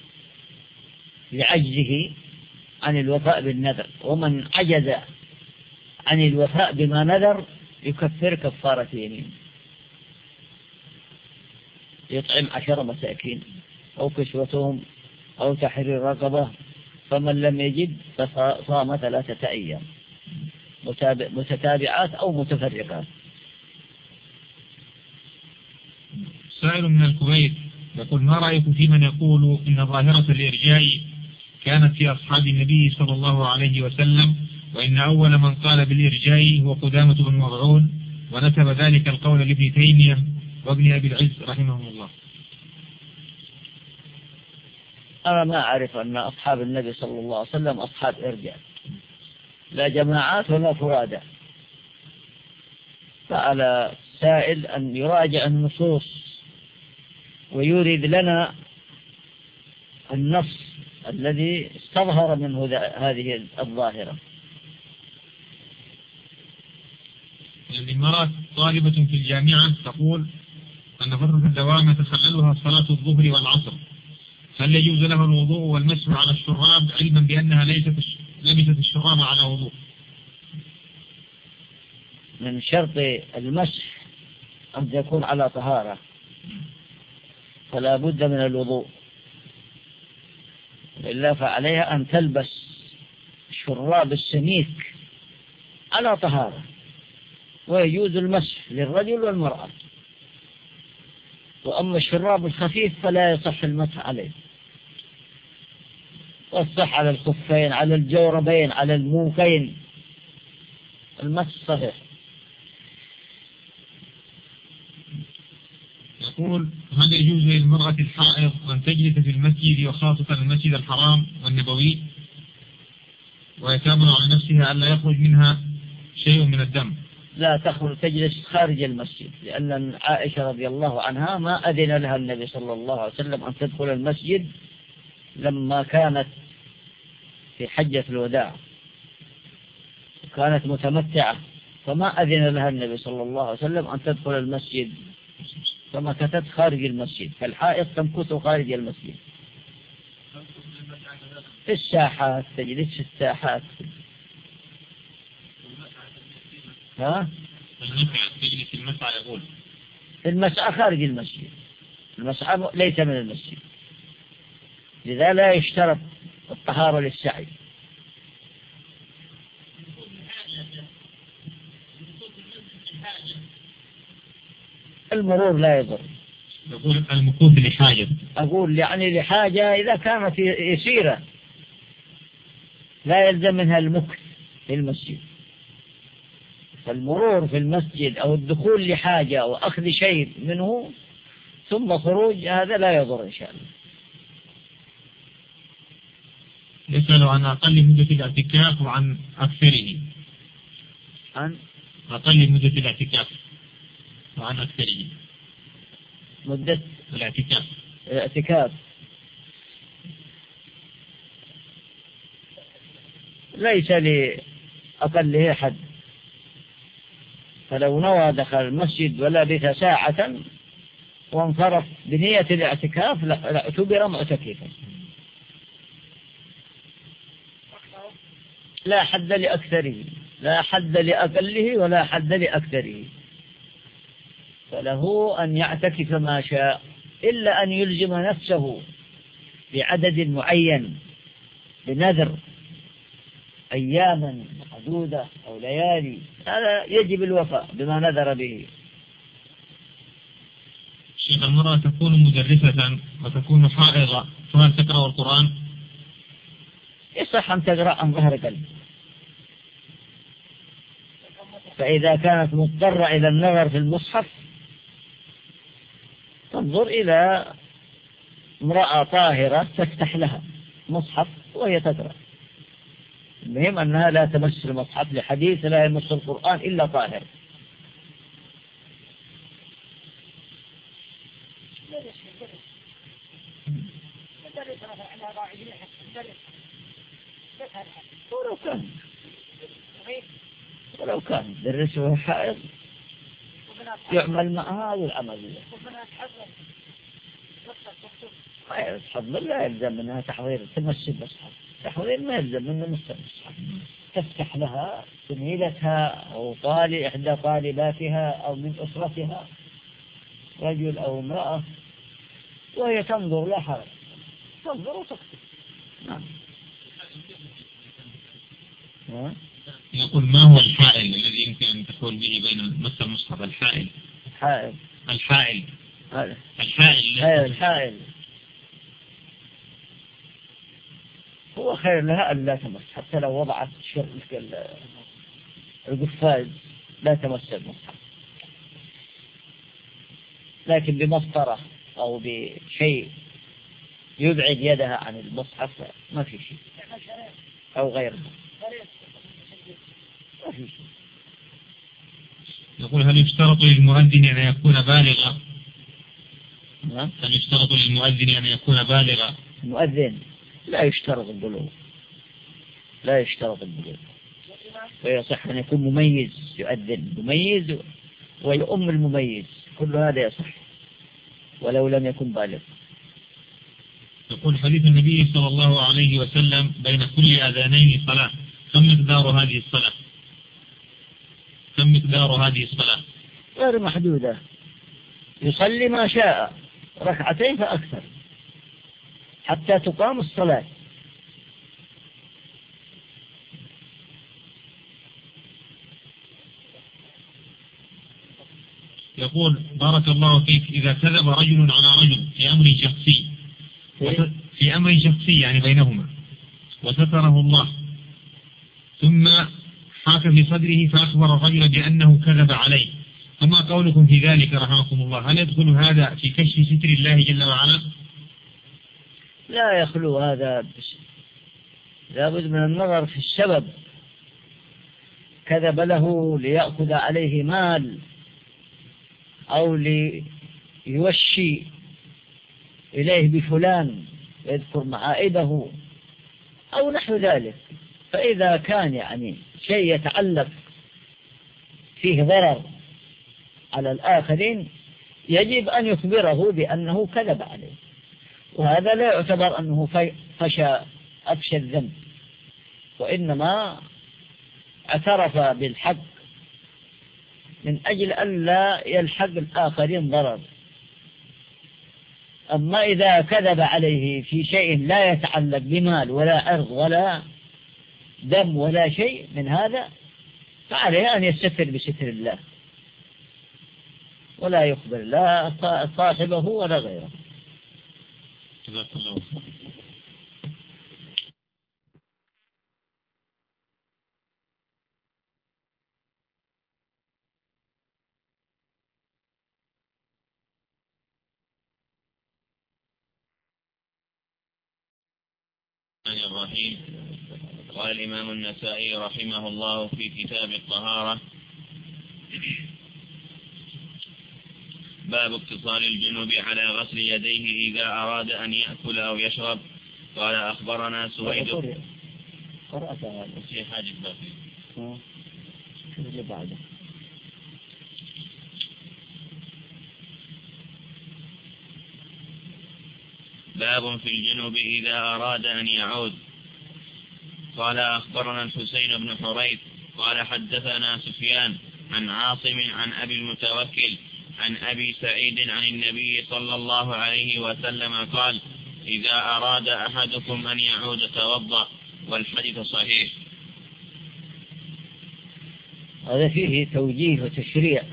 لعجزه عن الوفاء بالنذر. ومن عجز عن الوفاء بما نذر يكفر كفارة يمين، يطعم عشر مساكين أو كسوتهم أو تحرير رقبة، فمن لم يجد فصام ثلاثة أيام متتابعات أو متفرقات. سائل من الكويت يقول: ما رأيكم في من يقول إن ظاهرة الإرجاء كانت في أصحاب النبي صلى الله عليه وسلم، وإن أول من قال بالإرجاء هو قدامة بن مضعون، ونسب ذلك القول لابن تيمية وابن أبي العز رحمهم الله؟ أنا ما أعرف أن أصحاب النبي صلى الله عليه وسلم أصحاب إرجاء، لا جماعات ولا فرادى. فعلى سائل أن يراجع النصوص ويورد لنا النص الذي استظهر منه هذه الظاهرة. الإمارات طالبة في الجامعة تقول أن فترة الدوام يتخللها صلاة الظهر والعصر، هل يجوز له الوضوء والمسح على الشراب علما بأنها ليست لبست الشراب على وضوء؟ من شرط المسح أن يكون على طهارة، فلا بد من الوضوء، إلا فعليها أن تلبس الشراب السميك على طهارة، ويجوز المسح للرجل والمرأة. وأما الشراب الخفيف فلا يصح المسح عليه، والصح على الخفين، على الجوربين، على الموقين، المسح صحيح. يقول: هل يجوز للمرأة الحائض أن تجلس في المسجد وخاصة المسجد الحرام والنبوي ويتامل على نفسها ألا يخرج منها شيء من الدم؟ لا تخرج، تجلس خارج المسجد، لأن عائشة رضي الله عنها ما أذن لها النبي صلى الله عليه وسلم أن تدخل المسجد لما كانت في حجة الوداع، كانت متمتعة، فما أذن لها النبي صلى الله عليه وسلم أن تدخل المسجد، فمكثت خارج المسجد، فالحائض تمكث خارج المسجد في الساحات، تجلس في الساحات. ها؟ تجلس المسعى، يقول المسعى خارج المسجد، المسعى ليس من المسجد، لذا لا يشترط الطهارة للسعي. المرور لا يضر. يقول المكوث لحاجة، أقول يعني لحاجة إذا كانت يسيرة لا يلزم منها المكث في المسجد، فالمرور في المسجد أو الدخول لحاجة أو أخذ شيء منه ثم خروج هذا لا يضر إن شاء الله. يسأل عن أقل مدة الاعتكاف وعن أكثره. عن أقل مدة الاعتكاف وعن أكثره. مدة الاعتكاف الاعتكاف ليس لأقله حد، فلو نوى دخل المسجد ولبث ساعة وانصرف بنية الاعتكاف اعتبر معتكفا. لا حد لأكثره، لا حد لأقله ولا حد لأكثره، فله أن يعتكف ما شاء، إلا أن يلزم نفسه بعدد معين بنذر أياما محدودة أو ليالي، هذا يجب الوفاء بما نذر به. شيخ، المرأة تكون مدرسة وتكون حائضة، فهل تقرأ القرآن؟ يصح أن تقرأ عن ظهر قلب، فإذا كانت مضطرة إلى النظر في المصحف تنظر إلى امرأة طاهرة تفتح لها مصحف وهي تقرأ. المهم أنها لا تمس المصحف، لحديث لا يمس القرآن إلا طاهر. ولو كان ولو كان درسه حائض يعمل مع هذه العملية. تحضر لا يلزم منها تحضير تمس المصحف، تحضير ما يلزم منها مس المصحف، تفتح لها زميلتها أو طالب إحدى طالباتها أو من أسرتها رجل أو امرأة وهي تنظر لا حرج، تنظر وتكتب. نعم. يقول ما هو الحائل الذي يمكن أن تقول به بين مس المصحف؟ الحائل الحائل الحائل هذا الحائل الحائل هو خير لها أن لا تمس، حتى لو وضعت القفاز لا تمس المصحف، لكن بمسطرة أو بشيء يبعد يدها عن المصحف ما في شيء، أو غيره ما في شيء. يقول هل يشترط للمؤذن أن يكون بالغا؟ نعم. هل يشترط للمؤذن أن يكون بالغا؟ المؤذن لا يشترط البلوغ، لا يشترط البلوغ، ويصح أن يكون مميز، يؤذن مميز ويؤم المميز، كل هذا يصح ولو لم يكن بالغ. يقول حديث النبي صلى الله عليه وسلم بين كل أذانين صلاة، كم مقدار هذه الصلاة؟ كم مقدار هذه الصلاة؟ غير محدودة، يصلي ما شاء، ركعتين فأكثر حتى تقام الصلاة. يقول بارك الله فيك، إذا كذب رجل على رجل في أمر شخصي، في أمر شخصي يعني بينهما، وستره الله، ثم حاك في صدره فأخبر الرجل بأنه كذب عليه، فما قولكم في ذلك رحمكم الله؟ هل يدخل هذا في كشف ستر الله جل وعلا؟ لا يخلو هذا، لابد من النظر في السبب. كذب له ليأخذ عليه مال، أو ليوشي إليه بفلان يذكر معائبه أو نحو ذلك. فإذا كان يعني شيء يتعلق فيه ضرر على الآخرين يجب أن يخبره بأنه كذب عليه، وهذا لا يعتبر أنه فشى أفشى الذنب، وإنما اعترف بالحق من أجل أن لا يلحق الآخرين ضرر. أما إذا كذب عليه في شيء لا يتعلق بمال ولا أرض ولا دم ولا شيء من هذا، فعليه أن يستتر بستر الله ولا يخبر لا صاحبه ولا غيره. جزاك الله خير. الرحيم. قال الإمام النسائي رحمه الله في كتاب الطهارة: باب اقتصار الجنوب على غسل يديه إذا أراد أن يأكل أو يشرب. قال أخبرنا سويد قرأت هذا في حاجة باقي اللي بعده. باب في الجنوب إذا أراد أن يعود. قال أخبرنا الحسين بن حريث قال حدثنا سفيان عن عاصم عن أبي المتوكل عن أبي سعيد عن النبي صلى الله عليه وسلم قال: إذا أراد أحدكم أن يعود توضأ. والحديث صحيح. هذا فيه توجيه وتشريع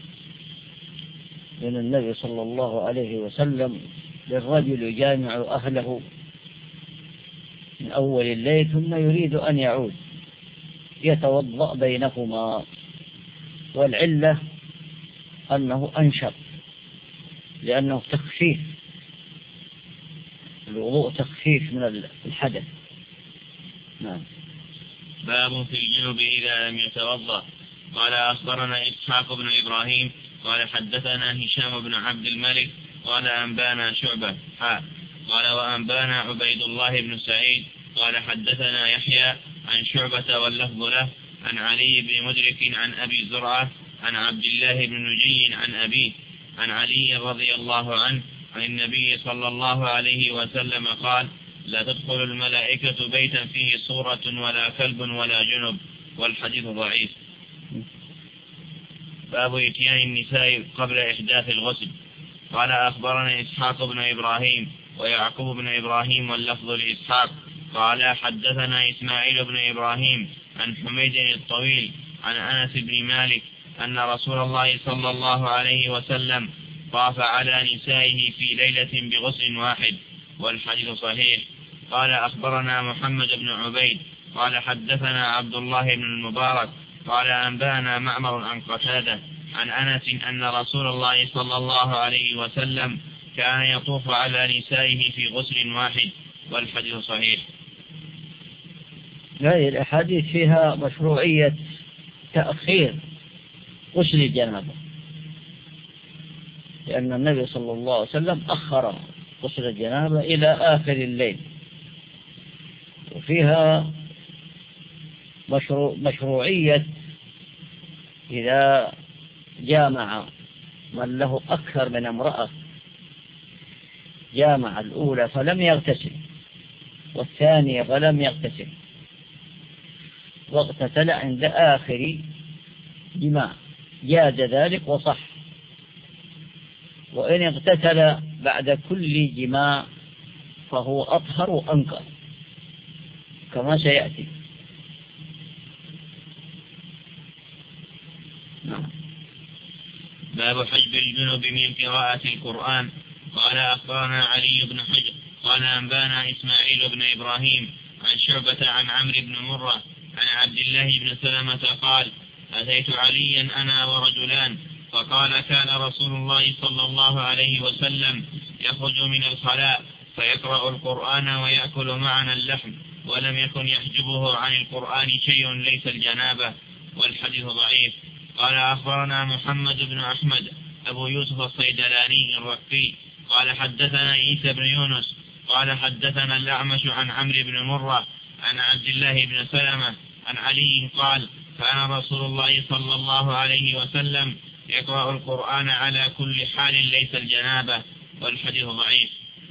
من النبي صلى الله عليه وسلم للرجل يجامع أهله من أول الليل ثم يريد أن يعود يتوضأ بينهما، والعلة أنه أنشط لأنه تخفيف، الوضوء تخفيف من الحدث. نعم. باب في الجنوب إذا لم يتوضأ. قال أخبرنا إسحاق بن إبراهيم قال حدثنا هشام بن عبد الملك قال أنبانا شعبة حاء قال وأنبانا عبيد الله بن سعيد قال حدثنا يحيى عن شعبة واللفظ له عن علي بن مدرك عن أبي زرعة عن عبد الله بن نجي عن أبيه عن علي رضي الله عنه عن النبي صلى الله عليه وسلم قال: لا تدخل الملائكة بيتا فيه صورة ولا كلب ولا جنب. والحديث ضعيف. باب إتيان النساء قبل إحداث الغسل. قال أخبرنا إسحاق بن إبراهيم ويعقوب بن إبراهيم واللفظ لإسحاق قال حدثنا إسماعيل بن إبراهيم عن حميد الطويل عن أنس بن مالك أن رسول الله صلى الله عليه وسلم طاف على نسائه في ليلة بغسل واحد، والحديث صحيح. قال أخبرنا محمد بن عبيد قال حدثنا عبد الله بن المبارك قال أنبأنا معمر عن قتادة عن أنس أن رسول الله صلى الله عليه وسلم كان يطوف على نسائه في غسل واحد، والحديث صحيح. هذه الأحاديث فيها مشروعية تأخير غسل الجنابة، لأن النبي صلى الله عليه وسلم أخر غسل الجنابة إلى آخر الليل، وفيها مشروع مشروعية إذا جامع من له أكثر من امرأة، جامع الأولى فلم يغتسل والثانية فلم يغتسل واغتسل عند آخر جماع جاز ذلك وصح، وإن اغتسل بعد كل جماع فهو أطهر وأنقى كما سيأتي. نعم. باب حجب الجنب من قراءة القرآن. قال أخبرنا علي بن حجر قال أنبانا إسماعيل بن إبراهيم عن شعبة عن عمرو بن مرة عن عبد الله بن سلمة قال أتيت عليا أنا ورجلان فقال كان رسول الله صلى الله عليه وسلم يخرج من الخلاء فيقرأ القرآن ويأكل معنا اللحم، ولم يكن يحجبه عن القرآن شيء ليس الجنابة، والحديث ضعيف. قال أخبرنا محمد بن أحمد أبو يوسف الصيدلاني الرقي قال حدثنا عيسى بن يونس قال حدثنا الأعمش عن عمرو بن مرة عن عبد الله بن سلمة عن علي قال كان رسول الله صلى الله عليه وسلم يقرأ القرآن على كل حال ليس الجنابة، والحديث ضعيف.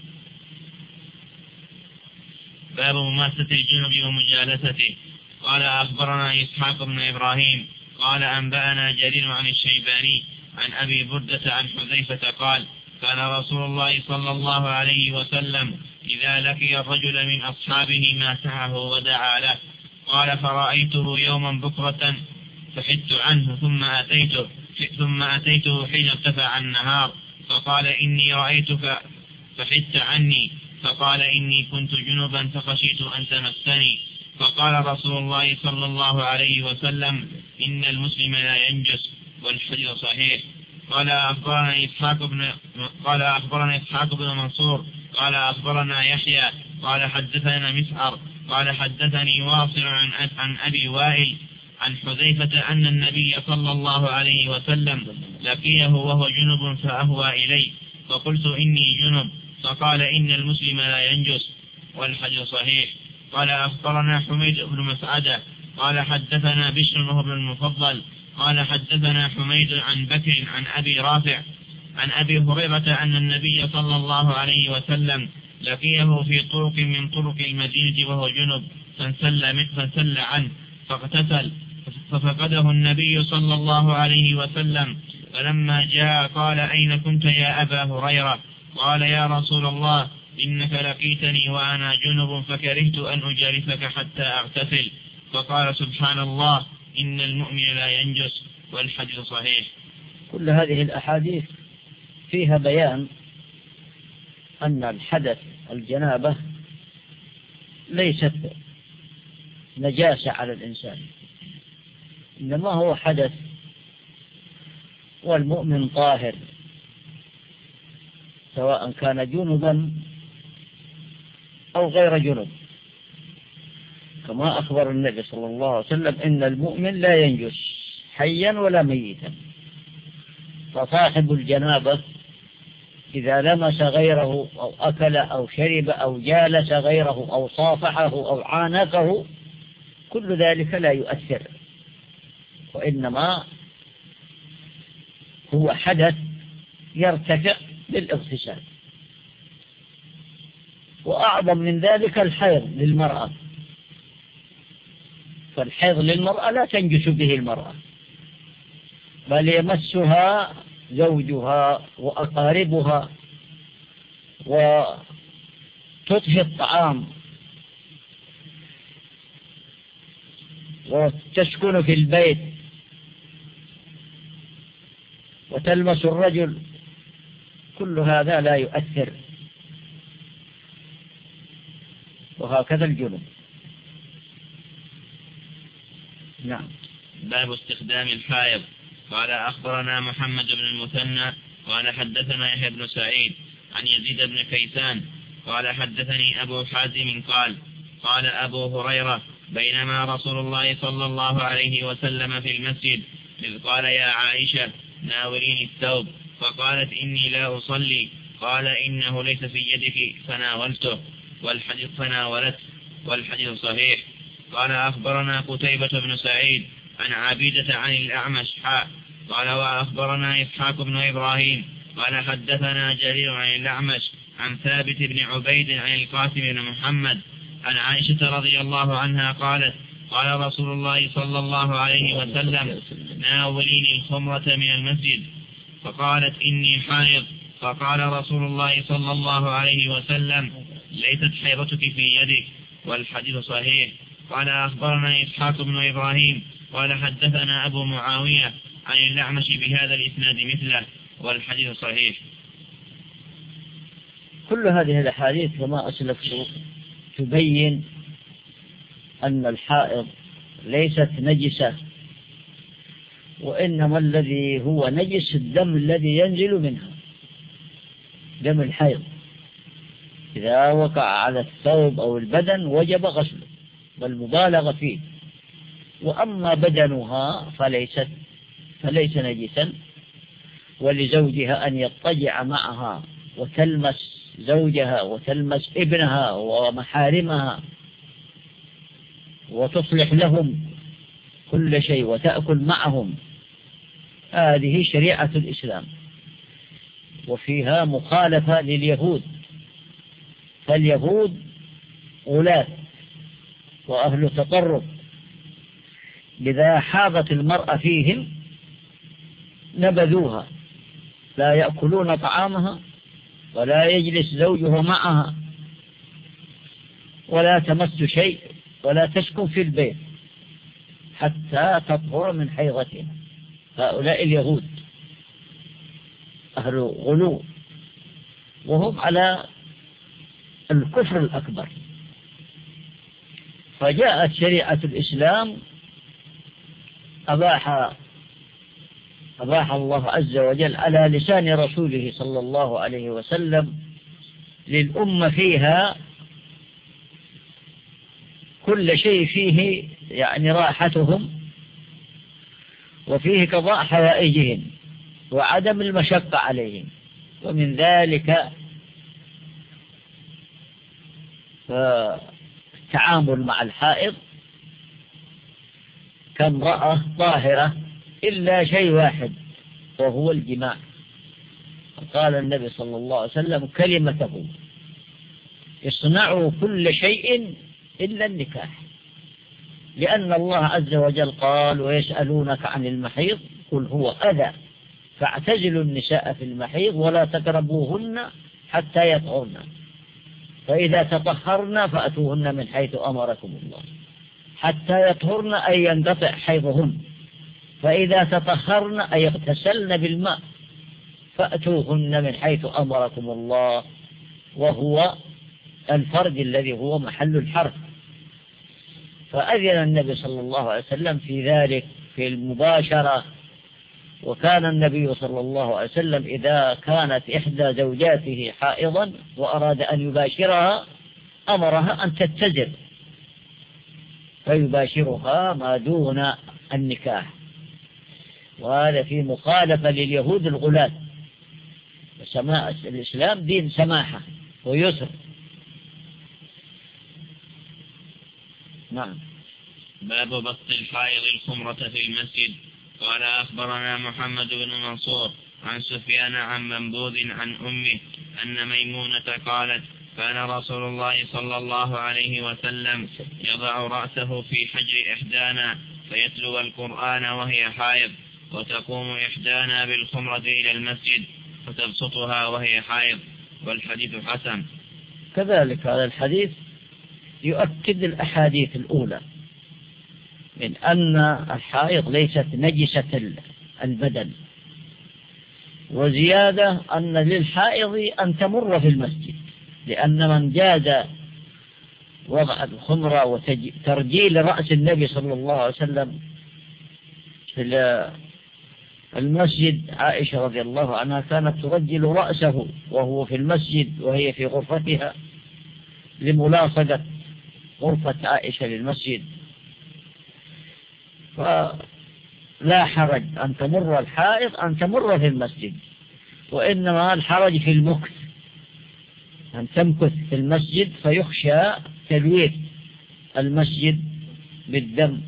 باب مماسة الجنب ومجالسته. قال أخبرنا إسحاق بن إبراهيم قال أنبأنا جرير عن الشيباني عن أبي بردة عن حذيفة قال كان رسول الله صلى الله عليه وسلم إذا لقي الرجل من أصحابه ماسحه ودعا له. قال فرأيته يوما بكرة فحدت عنه ثم أتيته ثم أتيته حين ارتفع النهار فقال إني رأيتك فحدت عني، فقال إني كنت جنبا فخشيت أن تمسني، فقال رسول الله صلى الله عليه وسلم إن المسلم لا ينجس، والحديث صحيح. قال أخبرنا إسحاق بن قال أخبرنا إسحاق بن منصور قال أخبرنا يحيى قال حدثنا مسعر قال حدثني واصل عن عن أبي وائل عن حذيفة أن النبي صلى الله عليه وسلم لقيه وهو جنب فأهوى إليه فقلت إني جنب، فقال إن المسلم لا ينجس، والحديث صحيح. قال أخبرنا حميد بن مسعدة قال حدثنا بشر وهو بن المفضل قال حدثنا حميد عن بكر عن أبي رافع عن أبي هريرة أن النبي صلى الله عليه وسلم لقيه في طرق من طرق المدينة وهو جنب فانسل, فانسل عنه فاغتسل، ففقده النبي صلى الله عليه وسلم، فلما جاء قال أين كنت يا أبا هريرة؟ قال يا رسول الله إنك لقيتني وأنا جنب فكرهت أن أجالسك حتى أغتسل، فقال سبحان الله إن المؤمن لا ينجس، والحديث صحيح. كل هذه الأحاديث فيها بيان أن الحدث الجنابة ليست نجاسة على الإنسان، إنما هو حدث، والمؤمن طاهر سواء كان جنبا أو غير جنب، كما أخبر النبي صلى الله عليه وسلم إن المؤمن لا ينجس حيا ولا ميتا. فصاحب الجنابة إذا لمس غيره أو أكل أو شرب أو جالس غيره أو صافحه أو عانقه كل ذلك لا يؤثر، وإنما هو حدث يرتفع للاغتسال. وأعظم من ذلك الحيض للمرأة، فالحيض للمرأة لا تنجس به المرأة، بل يمسها زوجها وأقاربها وتطهي الطعام وتسكن في البيت وتلمس الرجل، كل هذا لا يؤثر. وهكذا الجنوب. نعم. باب استخدام الحائض. قال أخبرنا محمد بن المثنى قال حدثنا يحيى بن سعيد عن يزيد بن كيسان قال حدثني أبو حازم قال قال أبو هريرة بينما رسول الله صلى الله عليه وسلم في المسجد إذ قال يا عائشة ناوليني الثوب، فقالت إني لا أصلي، قال إنه ليس في يدك، فناولته، والحديث فناولته، والحديث صحيح. قال أخبرنا قتيبة بن سعيد عن عبيدة عن الأعمش حاء قال وأخبرنا إسحاق بن إبراهيم قال حدثنا جرير عن الأعمش عن ثابت بن عبيد عن القاسم بن محمد عن عائشة رضي الله عنها قالت قال رسول الله صلى الله عليه وسلم ناوليني الخمرة من المسجد، فقالت إني حائض، فقال رسول الله صلى الله عليه وسلم ليست حيضتك في يدك، والحديث صحيح. قال أخبرنا إسحاق بن إبراهيم قال حدثنا أبو معاوية عن الأعمش بهذا الإسناد مثله، والحديث صحيح. كل هذه الأحاديث كما أسلفت تبين أن الحائض ليست نجسة، وإنما الذي هو نجس الدم الذي ينزل منها، دم الحيض إذا وقع على الثوب أو البدن وجب غسله والمبالغة فيه. وأما بدنها فليست فليس نجسا، ولزوجها أن يضطجع معها وتلمس زوجها وتلمس ابنها ومحارمها وتصلح لهم كل شيء وتأكل معهم. هذه شريعة الإسلام، وفيها مخالفة لليهود، فاليهود غلاة وأهل تطرف، إذا حاضت المرأة فيهم نبذوها، لا يأكلون طعامها ولا يجلس زوجه معها ولا تمس شيء ولا تسكن في البيت حتى تطهر من حيضتها. هؤلاء اليهود أهل غلو، وهم على الكفر الأكبر. فجاءت شريعة الإسلام أباح أباح الله عز وجل على لسان رسوله صلى الله عليه وسلم للأمة فيها كل شيء فيه يعني راحتهم وفيه قضاء حوائجهم وعدم المشقة عليهم. ومن ذلك التعامل مع الحائض كامرأة طاهرة إلا شيء واحد وهو الجماع. قال النبي صلى الله عليه وسلم كلمته اصنعوا كل شيء إلا النكاح، لأن الله عز وجل قال ويسألونك عن المحيض قل هو أذى فاعتزلوا النساء في المحيض ولا تقربوهن حتى يطهرن، فإذا تطهرن فأتوهن من حيث أمركم الله، حتى يطهرن أي ينقطع حيضهن، فإذا تطهرن أي اغتسلن بالماء فأتوهن من حيث أمركم الله، وهو الفرج الذي هو محل الحرف. فأذن النبي صلى الله عليه وسلم في ذلك في المباشرة. وكان النبي صلى الله عليه وسلم إذا كانت إحدى زوجاته حائضا وأراد أن يباشرها أمرها أن تتزر فيباشرها ما دون النكاح، وهذا في مخالفة لليهود الغلاة. الإسلام دين سماحة ويسر. نعم. باب بسط الحائض الخمرة في المسجد. قال أخبرنا محمد بن منصور عن سفيان عن منبوذ عن أمه أن ميمونة قالت كان رسول الله صلى الله عليه وسلم يضع رأسه في حجر إحدانا فيتلو القرآن وهي حائض، وتقوم إحدانا بالخمرة إلى المسجد فتبسطها وهي حائض، والحديث حسن. كذلك هذا الحديث يؤكد الأحاديث الأولى من أن الحائض ليست نجسة البدن، وزيادة أن للحائض أن تمر في المسجد، لأن من جاد وضع الخمرة وترجيل رأس النبي صلى الله عليه وسلم في المسجد، عائشة رضي الله عنها كانت ترجل رأسه وهو في المسجد وهي في غرفتها لملاصقة غرفة عائشة للمسجد، فلا حرج أن تمر الحائض أن تمر في المسجد، وإنما الحرج في المكث، أن تمكث في المسجد فيخشى تلويث المسجد بالدم.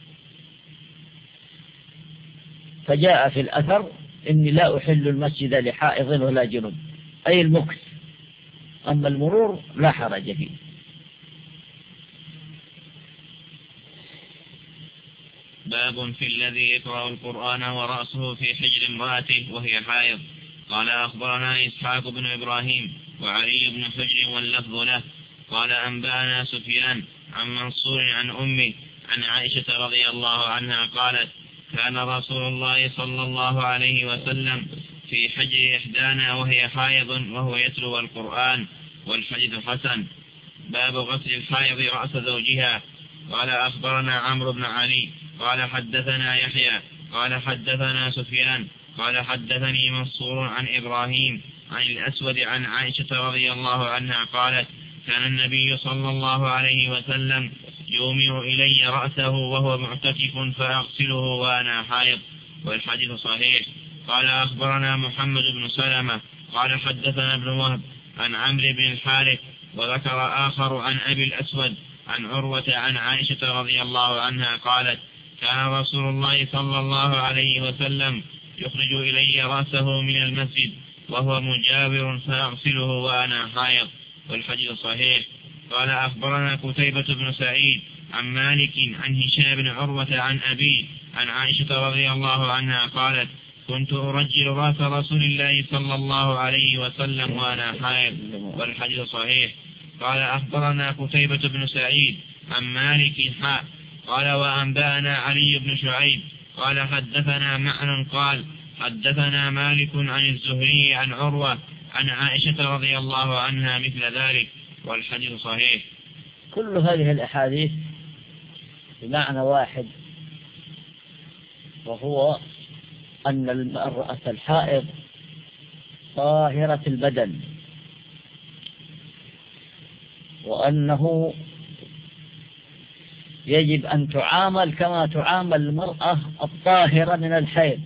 فجاء في الأثر إني لا أحل المسجد لحائض ولا جنب، أي المكث، أما المرور لا حرج فيه. باب في الذي يقرأ القرآن ورأسه في حجر امرأته وهي حائض. قال أخبرنا إسحاق بن إبراهيم وعلي بن حجر واللفظ له. قال أنبأنا سفيان عن منصور عن أمي عن عائشة رضي الله عنها قالت كان رسول الله صلى الله عليه وسلم في حجر إحدانا وهي حائض وهو يتلو القرآن، والحديث حسن. باب غسل الحائض رأس زوجها. قال أخبرنا عمرو بن علي قال حدثنا يحيى قال حدثنا سفيان قال حدثني منصور عن إبراهيم عن الأسود عن عائشة رضي الله عنها قالت كان النبي صلى الله عليه وسلم يومئ إلي رأسه وهو معتكف فأغسله وأنا حائض، والحديث صحيح. قال أخبرنا محمد بن سلمة قال حدثنا ابن وهب عن عمرو بن الحارث وذكر آخر عن أبي الأسود عن عروة عن عائشة رضي الله عنها قالت كان رسول الله صلى الله عليه وسلم يخرج إلي رأسه من المسجد وهو مجاور فأغسله وأنا حائض، والحديث صحيح. قال أخبرنا قتيبة بن سعيد عن مالك عن هشام بن عروة عن أبي عن عائشة رضي الله عنها قالت كنت أرجل رأس رسول الله صلى الله عليه وسلم وأنا حائض، والحديث صحيح. قال أخبرنا قتيبة بن سعيد عن مالك حاء قال وأنبأنا علي بن شعيب قال حدثنا معن قال حدثنا مالك عن الزهري عن عروة عن عائشة رضي الله عنها مثل ذلك، والحديث صحيح. كل هذه الأحاديث بمعنى واحد، وهو أن المرأة الحائض طاهرة البدن، وأنه يجب أن تعامل كما تعامل المرأة الطاهرة من الحيض،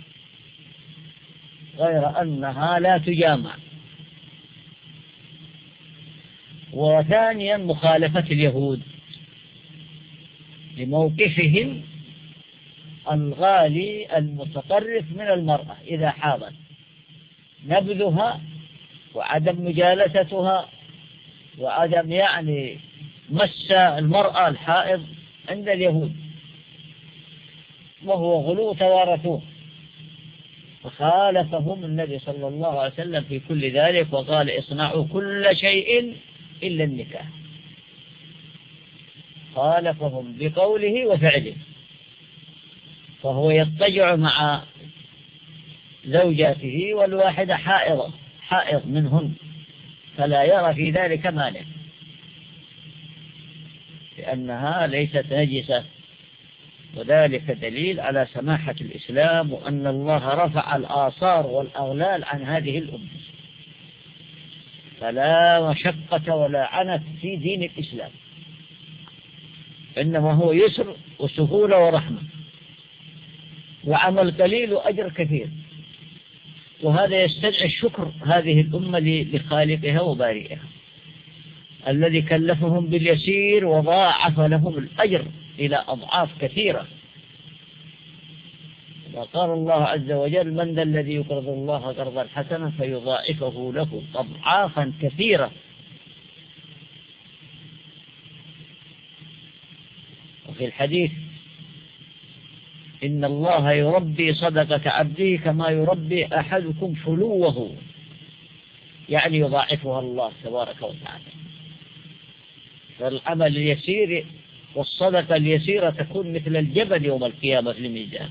غير أنها لا تجامع. وثانيا مخالفة اليهود لموقفهم الغالي المتطرف من المرأة إذا حاضت، نبذها وعدم مجالستها وعدم يعني مس المرأة الحائض عند اليهود، وهو غلو توارثوه، فخالفهم النبي صلى الله عليه وسلم في كل ذلك، وقال اصنعوا كل شيء إلا النكاح. خالفهم بقوله وفعله، فهو يضطجع مع زوجاته والواحدة حائضة حائض منهن، فلا يرى في ذلك مانع، لأنها ليست نجسة، وذلك دليل على سماحة الإسلام، وأن الله رفع الآثار والأغلال عن هذه الأمة، فلا مشقة ولا عنت في دين الإسلام، إنما هو يسر وسهولة ورحمة، وعمل قليل وأجر كثير، وهذا يستدعي الشكر هذه الأمة لخالقها وبارئها الذي كلفهم باليسير وضاعف لهم الأجر إلى أضعاف كثيرة. وقال الله عز وجل من ذا الذي يقرض الله قرضا حسنا فيضاعفه له أضعافا كثيرة. وفي الحديث إن الله يربي صدقة عبده كما يربي أحدكم فلوه، يعني يضاعفها الله تبارك وتعالى. فالعمل اليسير والصدقة اليسيرة تكون مثل الجبل يوم القيامة في الميزان.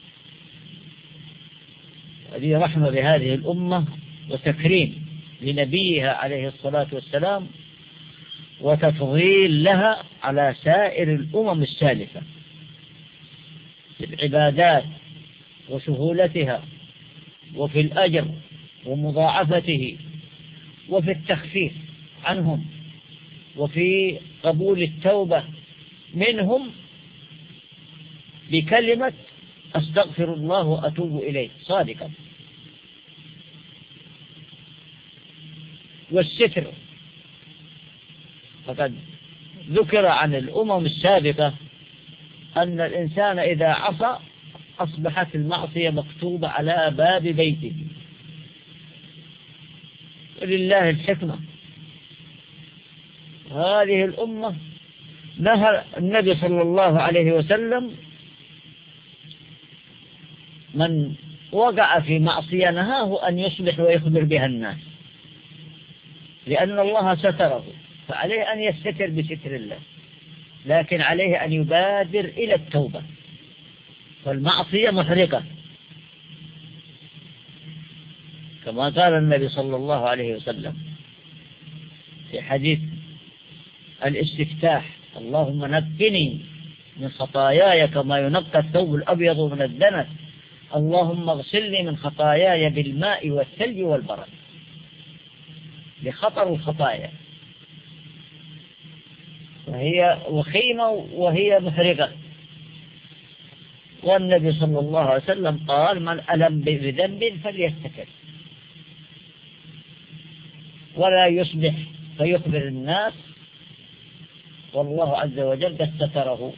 هذه رحمة بهذه الأمة وتكريم لنبيها عليه الصلاة والسلام، وتفضيل لها على سائر الأمم السالفة في العبادات وسهولتها، وفي الأجر ومضاعفته، وفي التخفيف عنهم، وفي قبول التوبة منهم بكلمة أستغفر الله وأتوب إليه صادقا. والستر، فقد ذكر عن الأمم السابقة أن الإنسان إذا عصى أصبحت المعصية مكتوبة على باب بيته. ولله الحكمة، هذه الأمة نهى النبي صلى الله عليه وسلم من وقع في معصية نهاه أن يصبح ويخبر بها الناس، لأن الله ستره، فعليه أن يستتر بستر الله، لكن عليه أن يبادر إلى التوبة، فالمعصية محرقة كما قال النبي صلى الله عليه وسلم في حديث الاستفتاح: اللهم نقني من خطاياي كما ينقى الثوب الأبيض من الدنس، اللهم اغسلني من خطاياي بالماء والثلج والبرد، لخطر الخطايا، وهي وخيمة وهي محرقة. والنبي صلى الله عليه وسلم قال: من ألم بذنب فليستتر ولا يصبح فيخبر الناس، والله عز وجل قد ستره.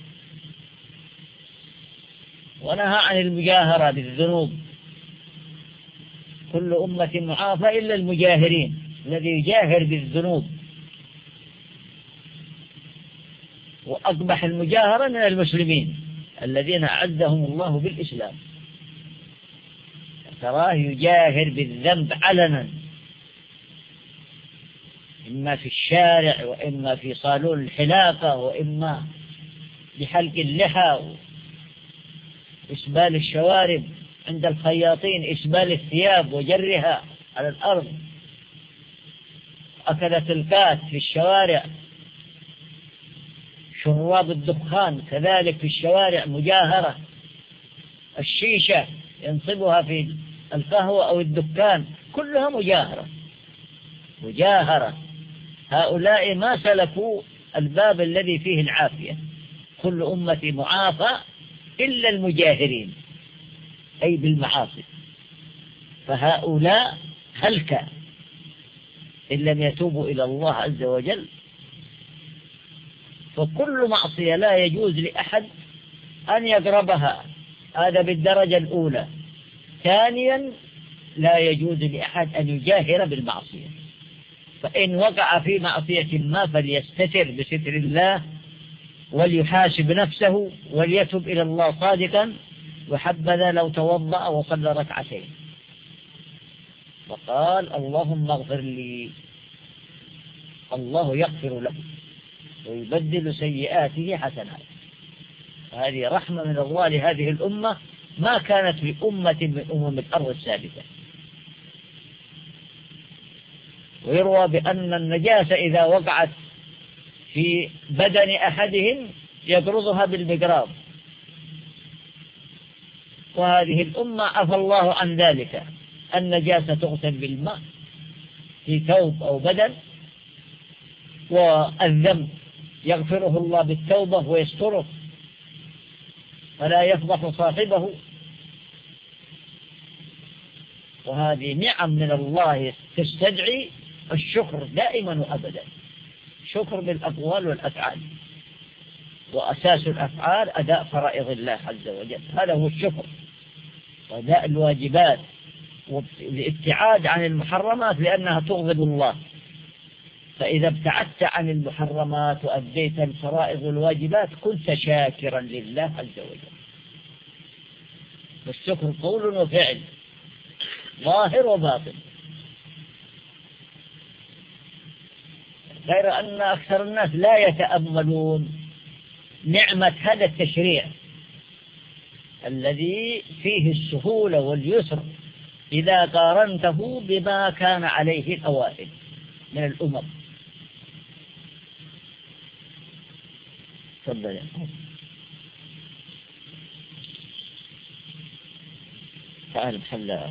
ونهى عن المجاهرة بالذنوب، كل أمة معافى إلا المجاهرين، الذي يجاهر بالذنوب. وأقبح المجاهرة من المسلمين الذين أعزهم الله بالإسلام، تراه يجاهر بالذنب علنا، إما في الشارع، وإما في صالون الحلاقة، وإما بحلق اللحى وإسبال الشوارب عند الخياطين، إسبال الثياب وجرها على الأرض، أكلت الكات في الشوارع، شراب الدخان كذلك في الشوارع مجاهرة، الشيشة ينصبها في القهوة أو الدكان كلها مجاهرة مجاهرة. هؤلاء ما سلكوا الباب الذي فيه العافية، كل أمة معافى إلا المجاهرين أي بالمعاصي، فهؤلاء هلك إن لم يتوبوا إلى الله عز وجل. فكل معصية لا يجوز لأحد أن يقربها، هذا بالدرجة الأولى. ثانيا، لا يجوز لأحد أن يجاهر بالمعصية، فإن وقع في معصية ما فليستتر بستر الله، وليحاسب نفسه وليتب إلى الله صادقا، وحبذا لو توضأ وصلى ركعتين وقال: اللهم اغفر لي، الله يغفر له ويبدل سيئاته حسنات. هذه رحمة من الله لهذه الأمة ما كانت لأمة من أمم الأرض السابقة. ويروى بأن النجاسة إذا وقعت في بدن أحدهم يبرزها بالمقراض، وهذه الأمة عفى الله عن ذلك. النجاسة تغسل بالماء في ثوب أو بدن، والذنب يغفره الله بالتوبة ويستره فلا يفضح صاحبه. وهذه نعم من الله تستدعي الشكر دائما وأبدا، شكر بالأقوال والأفعال، وأساس الأفعال أداء فرائض الله عز وجل، هذا هو الشكر، وأداء الواجبات، والابتعاد عن المحرمات لأنها تغضب الله. فإذا ابتعدت عن المحرمات وأديت الفرائض والواجبات كنت شاكرا لله عز وجل. والشكر قول وفعل ظاهر وباطن، غير أن أكثر الناس لا يتأملون نعمة هذا التشريع الذي فيه السهولة واليسر إذا قارنته بما كان عليه الأوائل من الأمم. تفضل يا تعال محلى.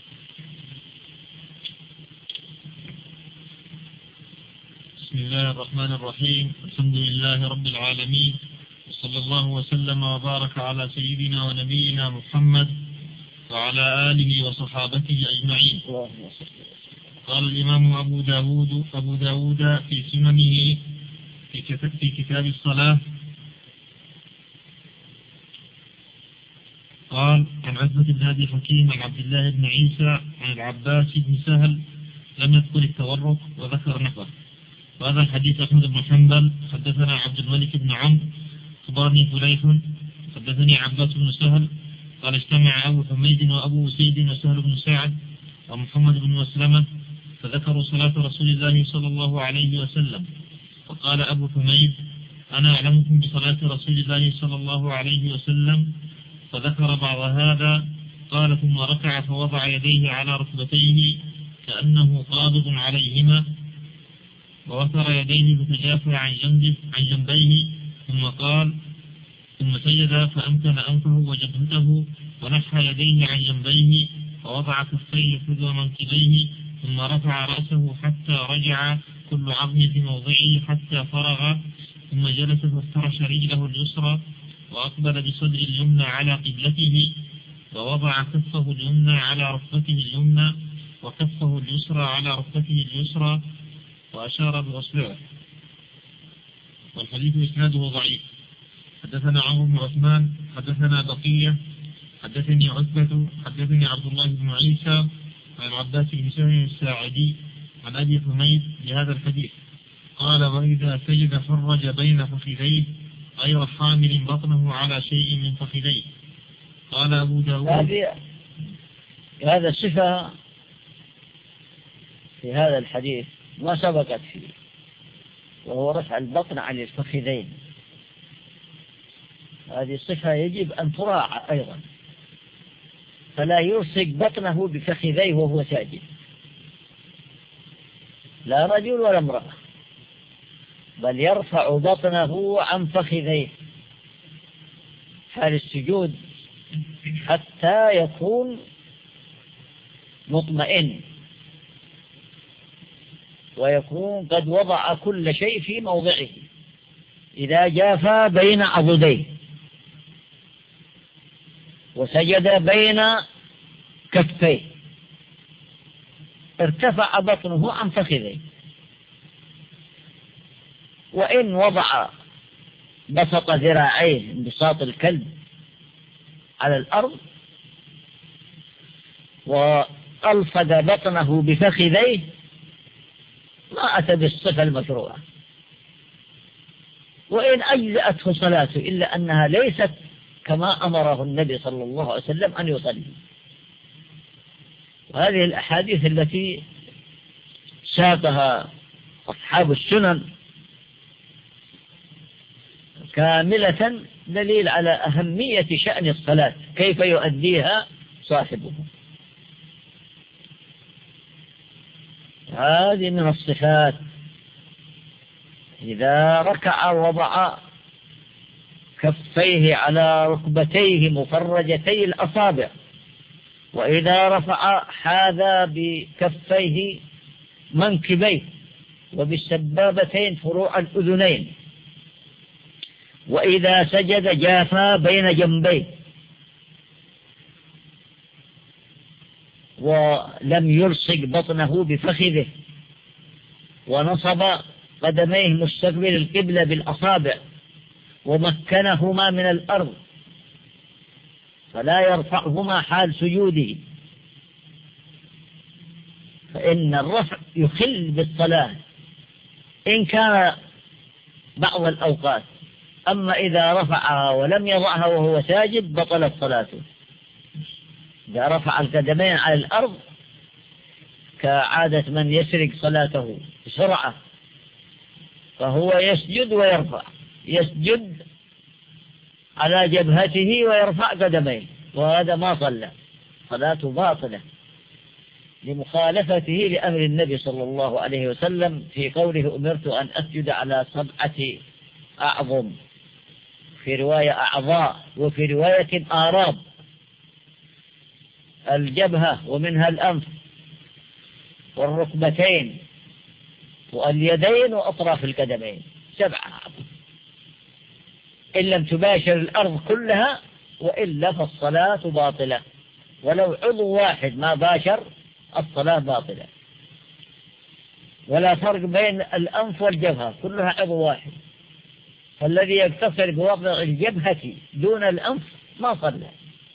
بسم الله الرحمن الرحيم. الحمد لله رب العالمين، وصلى الله وسلم وبارك على سيدنا ونبينا محمد وعلى آله وصحابته أجمعين. قال الإمام أبو داود أبو داود في سننه في كتاب الصلاة قال عن عتبة بن أبي حكيم عن عبد الله بن عيسى عن العباس بن سهل لم يذكر التورك وذكر نحوه. وهذا الحديث أحمد بن حنبل حدثنا عبد الملك بن عمرو أخبرني فليح حدثني عباس بن سهل قال اجتمع أبو حميد وأبو سيد وسهل بن سعد ومحمد بن مسلمة فذكروا صلاة رسول الله صلى الله عليه وسلم، فقال أبو حميد أنا أعلمكم بصلاة رسول الله صلى الله عليه وسلم، فذكر بعض هذا. قال ثم ركع فوضع يديه على ركبتيه كأنه قابض عليهما، ووتر يديه فتجافى عن جنبه عن جنبيه، ثم قال ثم سجد فأمكن أنفه وجبهته ونحى يديه عن جنبيه ووضع كفيه حذو منكبيه، ثم رفع رأسه حتى رجع كل عظم في موضعه حتى فرغ، ثم جلس فافترش رجله اليسرى وأقبل بصدر اليمنى على قبلته، ووضع كفه اليمنى على ركبته اليمنى وكفه اليسرى على ركبته اليسرى وأشار بأصبعه. والحديث إسناده ضعيف. حدثنا عمرو بن عثمان حدثنا بقية حدثني عتبة حدثني عبد الله بن عيسى عن عباس بن سهل الساعدي عن أبي حميد بهذا الحديث قال وإذا سجد فرج بين فخذيه غير حامل بطنه على شيء من فخذيه. قال أبو داود هذا الصفة في هذا الحديث ما سبقت فيه، وهو رفع البطن عن الفخذين. هذه الصفة يجب أن تراعى أيضا، فلا يلصق بطنه بفخذيه وهو ساجد، لا رجل ولا امرأة، بل يرفع بطنه عن فخذيه حال السجود حتى يكون مطمئن ويكون قد وضع كل شيء في موضعه. إذا جافى بين عضديه وسجد بين كفيه ارتفع بطنه عن فخذيه، وإن وضع بسط ذراعيه انبساط الكلب على الأرض وألفد بطنه بفخذيه ما أتى بالصفة المشروعة، وإن أجزأته صلاته إلا أنها ليست كما أمره النبي صلى الله عليه وسلم أن يصلي. وهذه الأحاديث التي ساقها أصحاب السنن كاملة دليل على أهمية شأن الصلاة كيف يؤديها صاحبه. هذه من الصفات. إذا ركع وضع كفيه على ركبتيه مفرجتي الأصابع، وإذا رفع حاذا بكفيه منكبيه وبالسبابتين فروع الأذنين، وإذا سجد جافى بين جنبيه ولم يلصق بطنه بفخذه، ونصب قدميه مستقبل القبلة بالأصابع ومكنهما من الأرض فلا يرفعهما حال سجوده، فإن الرفع يخل بالصلاة إن كان بعض الأوقات، أما إذا رفعها ولم يضعها وهو ساجد بطلت صلاته. إذا رفع القدمين على الأرض كعادة من يسرق صلاته بسرعة، فهو يسجد ويرفع، يسجد على جبهته ويرفع قدميه، وهذا ما صلى، صلاته باطلة لمخالفته لأمر النبي صلى الله عليه وسلم في قوله أمرت أن أسجد على سبعة أعظم، في رواية أعضاء، وفي رواية آراب، الجبهة ومنها الأنف والركبتين واليدين وأطراف القدمين، سبعة إن لم تباشر الأرض كلها، وإلا فالصلاة باطلة، ولو عضو واحد ما باشر الصلاة باطلة. ولا فرق بين الأنف والجبهة، كلها عضو واحد، فالذي يقتصر بوضع الجبهة دون الأنف ما صلى،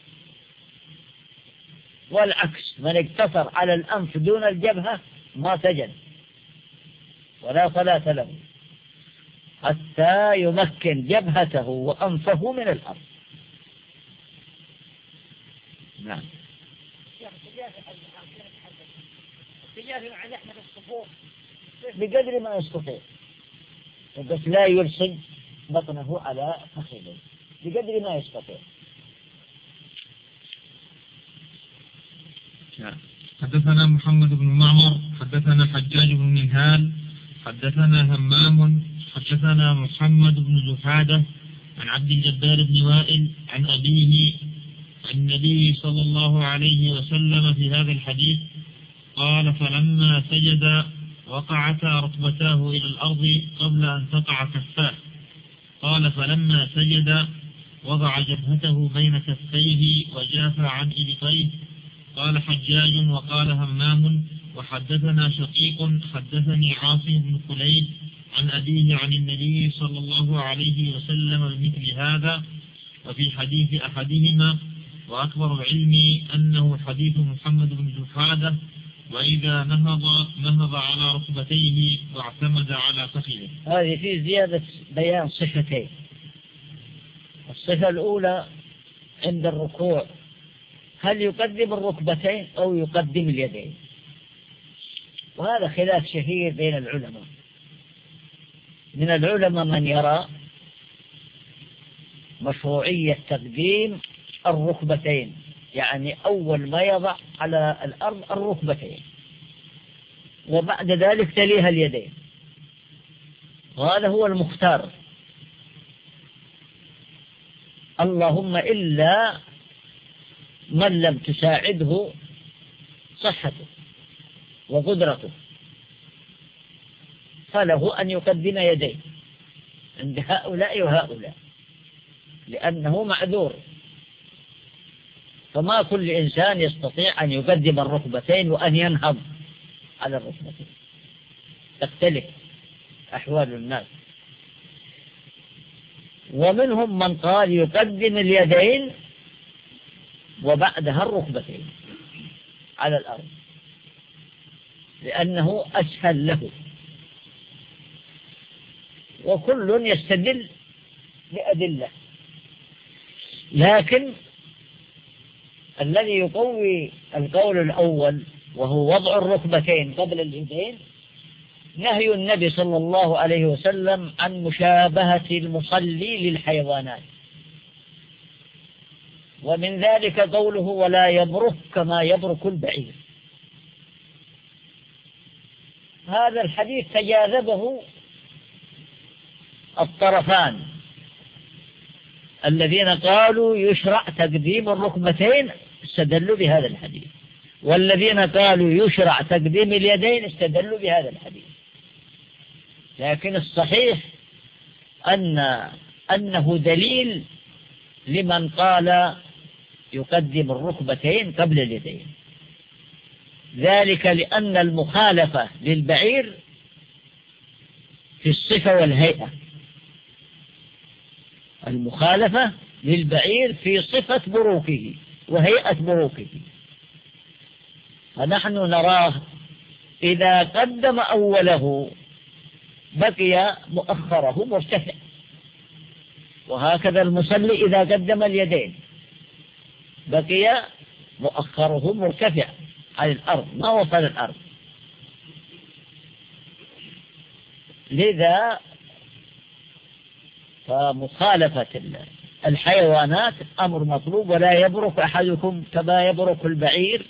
والعكس من اقتصر على الأنف دون الجبهة ما سجد ولا صلاة له حتى يمكن جبهته وأنفه من الأرض. نعم. بقدر ما يستطيع، بس لا يلصق بطنه على فخذه، بقدر ما يستطيع. حدثنا محمد بن معمر حدثنا حجاج بن منهال حدثنا همام حدثنا محمد بن جحادة عن عبد الجبار بن وائل عن أبيه عن النبي صلى الله عليه وسلم في هذا الحديث قال فلما سجد وقعتا ركبتاه إلى الأرض قبل أن تقع كفاه، قال فلما سجد وضع جبهته بين كفيه وجافى عن إبطيه. قال حجاج وقال همام وحدثنا شقيق حدثني عاصم بن خليل عن أبيه عن النبي صلى الله عليه وسلم بمثل هذا، وفي حديث أحدهما وأكبر علمي أنه حديث محمد بن جحادة وإذا نهض نهض على ركبتيه واعتمد على فخذه. هذه في زيادة بيان صفتين. الصفة الأولى عند الركوع هل يقدم الركبتين أو يقدم اليدين، وهذا خلاف شهير بين العلماء. من العلماء من يرى مشروعية تقديم الركبتين، يعني أول ما يضع على الأرض الركبتين وبعد ذلك تليها اليدين، وهذا هو المختار. اللهم إلا من لم تساعده صحته وقدرته فله أن يقدم يديه عند هؤلاء وهؤلاء، لأنه معذور، فما كل إنسان يستطيع أن يقدم الركبتين وأن ينهض على الركبتين، تختلف أحوال الناس. ومنهم من قال يقدم اليدين وبعدها الركبتين على الأرض لأنه أسهل له، وكل يستدل بأدلة، لكن الذي يقوي القول الأول وهو وضع الركبتين قبل اليدين نهي النبي صلى الله عليه وسلم عن مشابهة المصلي للحيوانات، ومن ذلك قوله ولا يبرك كما يبرك البعير. هذا الحديث تجاذبه الطرفان، الذين قالوا يشرع تقديم الركبتين استدلوا بهذا الحديث، والذين قالوا يشرع تقديم اليدين استدلوا بهذا الحديث. لكن الصحيح أن أنه دليل لمن قال يقدم الركبتين قبل اليدين، ذلك لأن المخالفة للبعير في الصفة والهيئة، المخالفة للبعير في صفة بروكه وهيئة بروكه، فنحن نراه إذا قدم أوله بقي مؤخره مرتفع، وهكذا المصلي إذا قدم اليدين بقي مؤخره مرتفع عن الأرض ما وصل الأرض. لذا فمخالفة الحيوانات أمر مطلوب، ولا يبرك أحدكم كما يبرك البعير،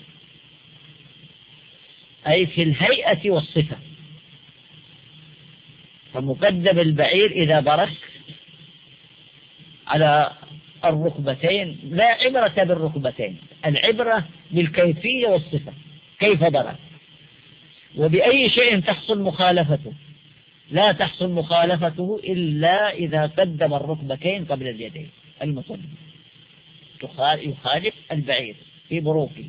أي في الهيئة والصفة. فمقدم البعير إذا برك على الركبتين، لا عبرة بالركبتين، العبرة بالكيفية والصفة، كيف برك وبأي شيء تحصل مخالفته. لا تحصل مخالفته إلا إذا قدم الركبتين قبل اليدين المصلي، يخالف البعير في بروكه.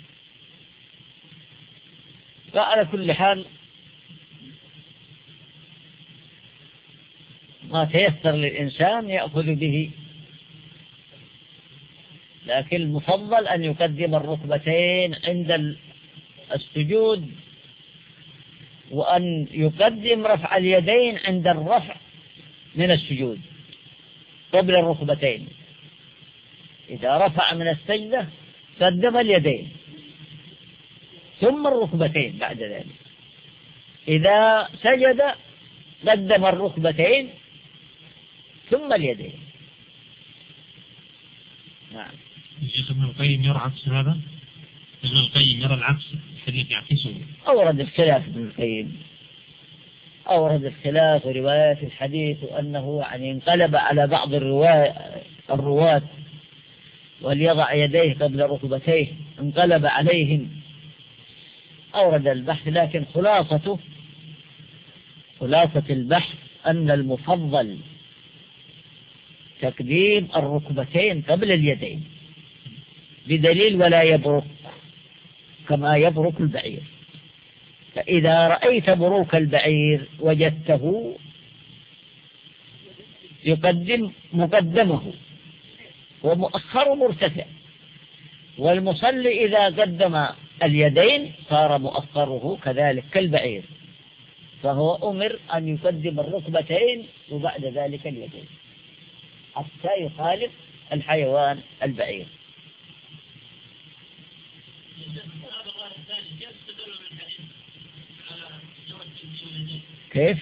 فعلى كل حال ما تيسر للإنسان يأخذ به، لكن المفضل أن يقدم الركبتين عند السجود، وأن يقدم رفع اليدين عند الرفع من السجود قبل الركبتين. إذا رفع من السجدة قدم اليدين ثم الركبتين بعد ذلك. إذا سجد قدم الركبتين ثم اليدين. نعم. الشيخ ابن القيم يرى عكس هذا؟ ابن القيم يرى العكس، الحديث يعكسه. أورد الخلاف ابن القيم، أورد الخلاف وروايات الحديث، وأنه يعني انقلب على بعض الرواة وليضع يديه قبل ركبتيه، انقلب عليهم. أورد البحث، لكن خلاصته خلاصة البحث أن المفضل تقديم الركبتين قبل اليدين، بدليل ولا يبرك كما يبرك البعير. فإذا رأيت بروك البعير وجدته يقدم مقدمه ومؤخر مرتفع، والمصلي إذا قدم اليدين صار مؤخره كذلك كالبعير، فهو أمر أن يقدم الركبتين وبعد ذلك اليدين حتى يخالف الحيوان البعير. كيف؟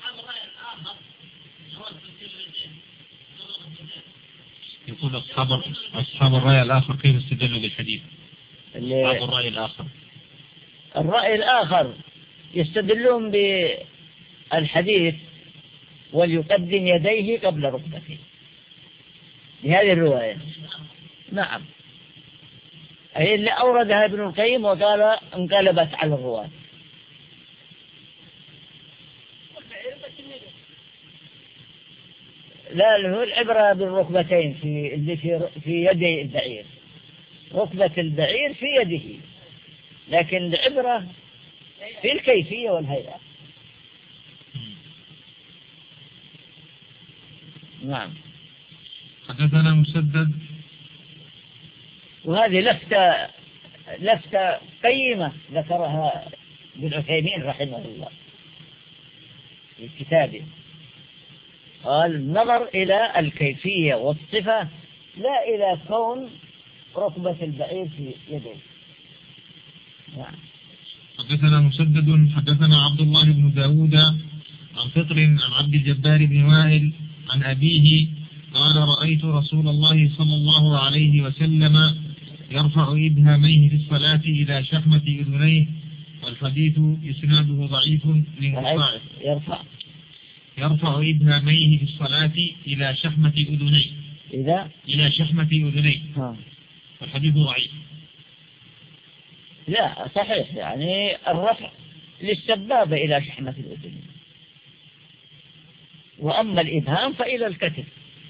يقول أصحاب أصحاب الرأي الآخر كيف استدلوا بالحديث؟ أصحاب الرأي الآخر الرأي الآخر يستدلون بالحديث وليقدم يديه قبل ركبتيه لهذه الرواية. نعم، أي اللي أوردها ابن القيم وقال انقلبت على الرواة. لا، هو العبرة بالركبتين في اللي في في يدي البعير، ركبة البعير في يده، لكن العبرة في الكيفية والهيئة. نعم. حدثنا مسدد. وهذه لفتة لفتة قيمة ذكرها ابن عثيمين رحمه الله في كتابه، قال نظر إلى الكيفية والصفة لا إلى كون ركبة البعير في يديه. نعم. حدثنا مسدد. حدثنا عبد الله بن داود عن فطر عن عبد الجبار بن وائل عن أبيه قال رأيت رسول الله صلى الله عليه وسلم يرفع إبهاميه في الصلاة إلى شحمة أذنيه، والحديث إسناده ضعيف لمصاعب. يرفع يرفع إبهاميه في الصلاة إلى شحمة أذنيه إذا إلى شحمة أذنيه، والحديث ضعيف. لا صحيح، يعني الرفع للسبابة إلى شحمة الأذن، وأما الإبهام فإلى الكتف.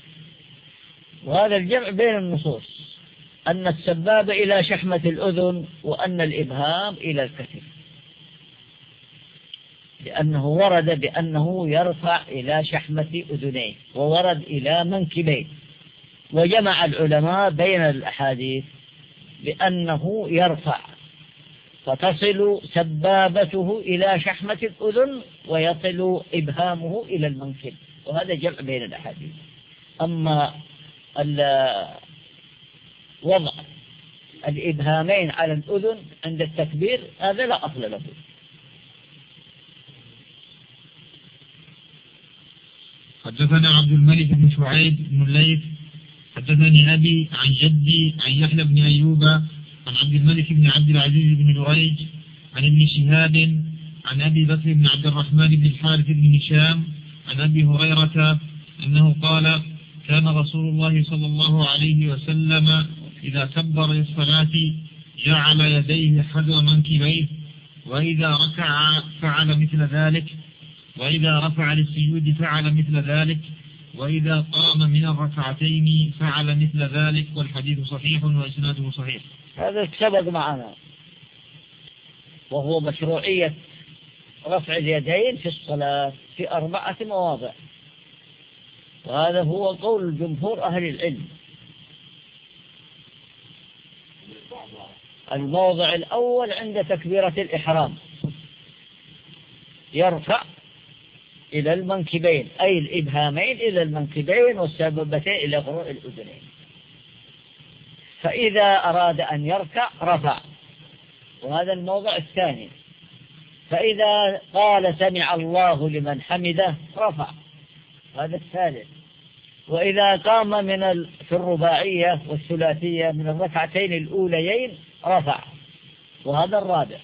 وهذا الجمع بين النصوص، أن السبابة إلى شحمة الأذن وأن الإبهام إلى الكتف، لأنه ورد بأنه يرفع إلى شحمة أذنيه وورد إلى منكبيه، وجمع العلماء بين الأحاديث بأنه يرفع فتصل سبابته إلى شحمة الأذن ويصل إبهامه إلى المنكب، وهذا جمع بين الأحاديث. أما وضع الإبهامين على الأذن عند التكبير هذا لا أصل له. حدثنا عبد الملك بن شعيب بن الليث حدثني أبي عن جدي عن يحيى بن أيوب عن عبد الملك بن عبد العزيز بن جريج عن ابن شهاب عن أبي بكر بن عبد الرحمن بن الحارث بن هشام عن أبي هريرة أنه قال كان رسول الله صلى الله عليه وسلم إذا كبر للصلاة جعل يديه حذو منكبيه، وإذا ركع فعل مثل ذلك، وإذا رفع للسجود فعل مثل ذلك، وإذا قام من الركعتين فعل مثل ذلك، والحديث صحيح وإسناده صحيح. هذا سبق معنا، وهو مشروعية رفع اليدين في الصلاة في أربعة مواضع، وهذا هو قول جمهور أهل العلم. الموضع الأول عند تكبيرة الإحرام يرفع إلى المنكبين، أي الإبهامين إلى المنكبين والسبابتين إلى فروع الأذنين. فإذا أراد أن يركع رفع، وهذا الموضع الثاني. فإذا قال سمع الله لمن حمده رفع، هذا الثالث. وإذا قام من في الرباعية والثلاثية من الركعتين الأوليين رفع، وهذا الرابع.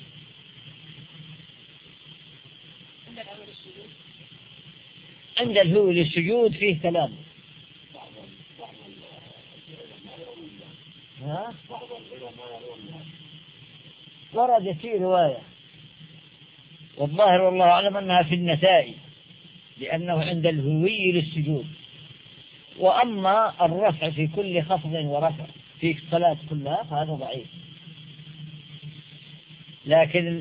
عند الهو للسجود فيه كلام. ها؟ ورد في رواية، والظاهر والله أعلم أنها في النسائي، لأنه عند الهوي للسجود. وأما الرفع في كل خفض ورفع في الصلاة كلها فهذا ضعيف. لكن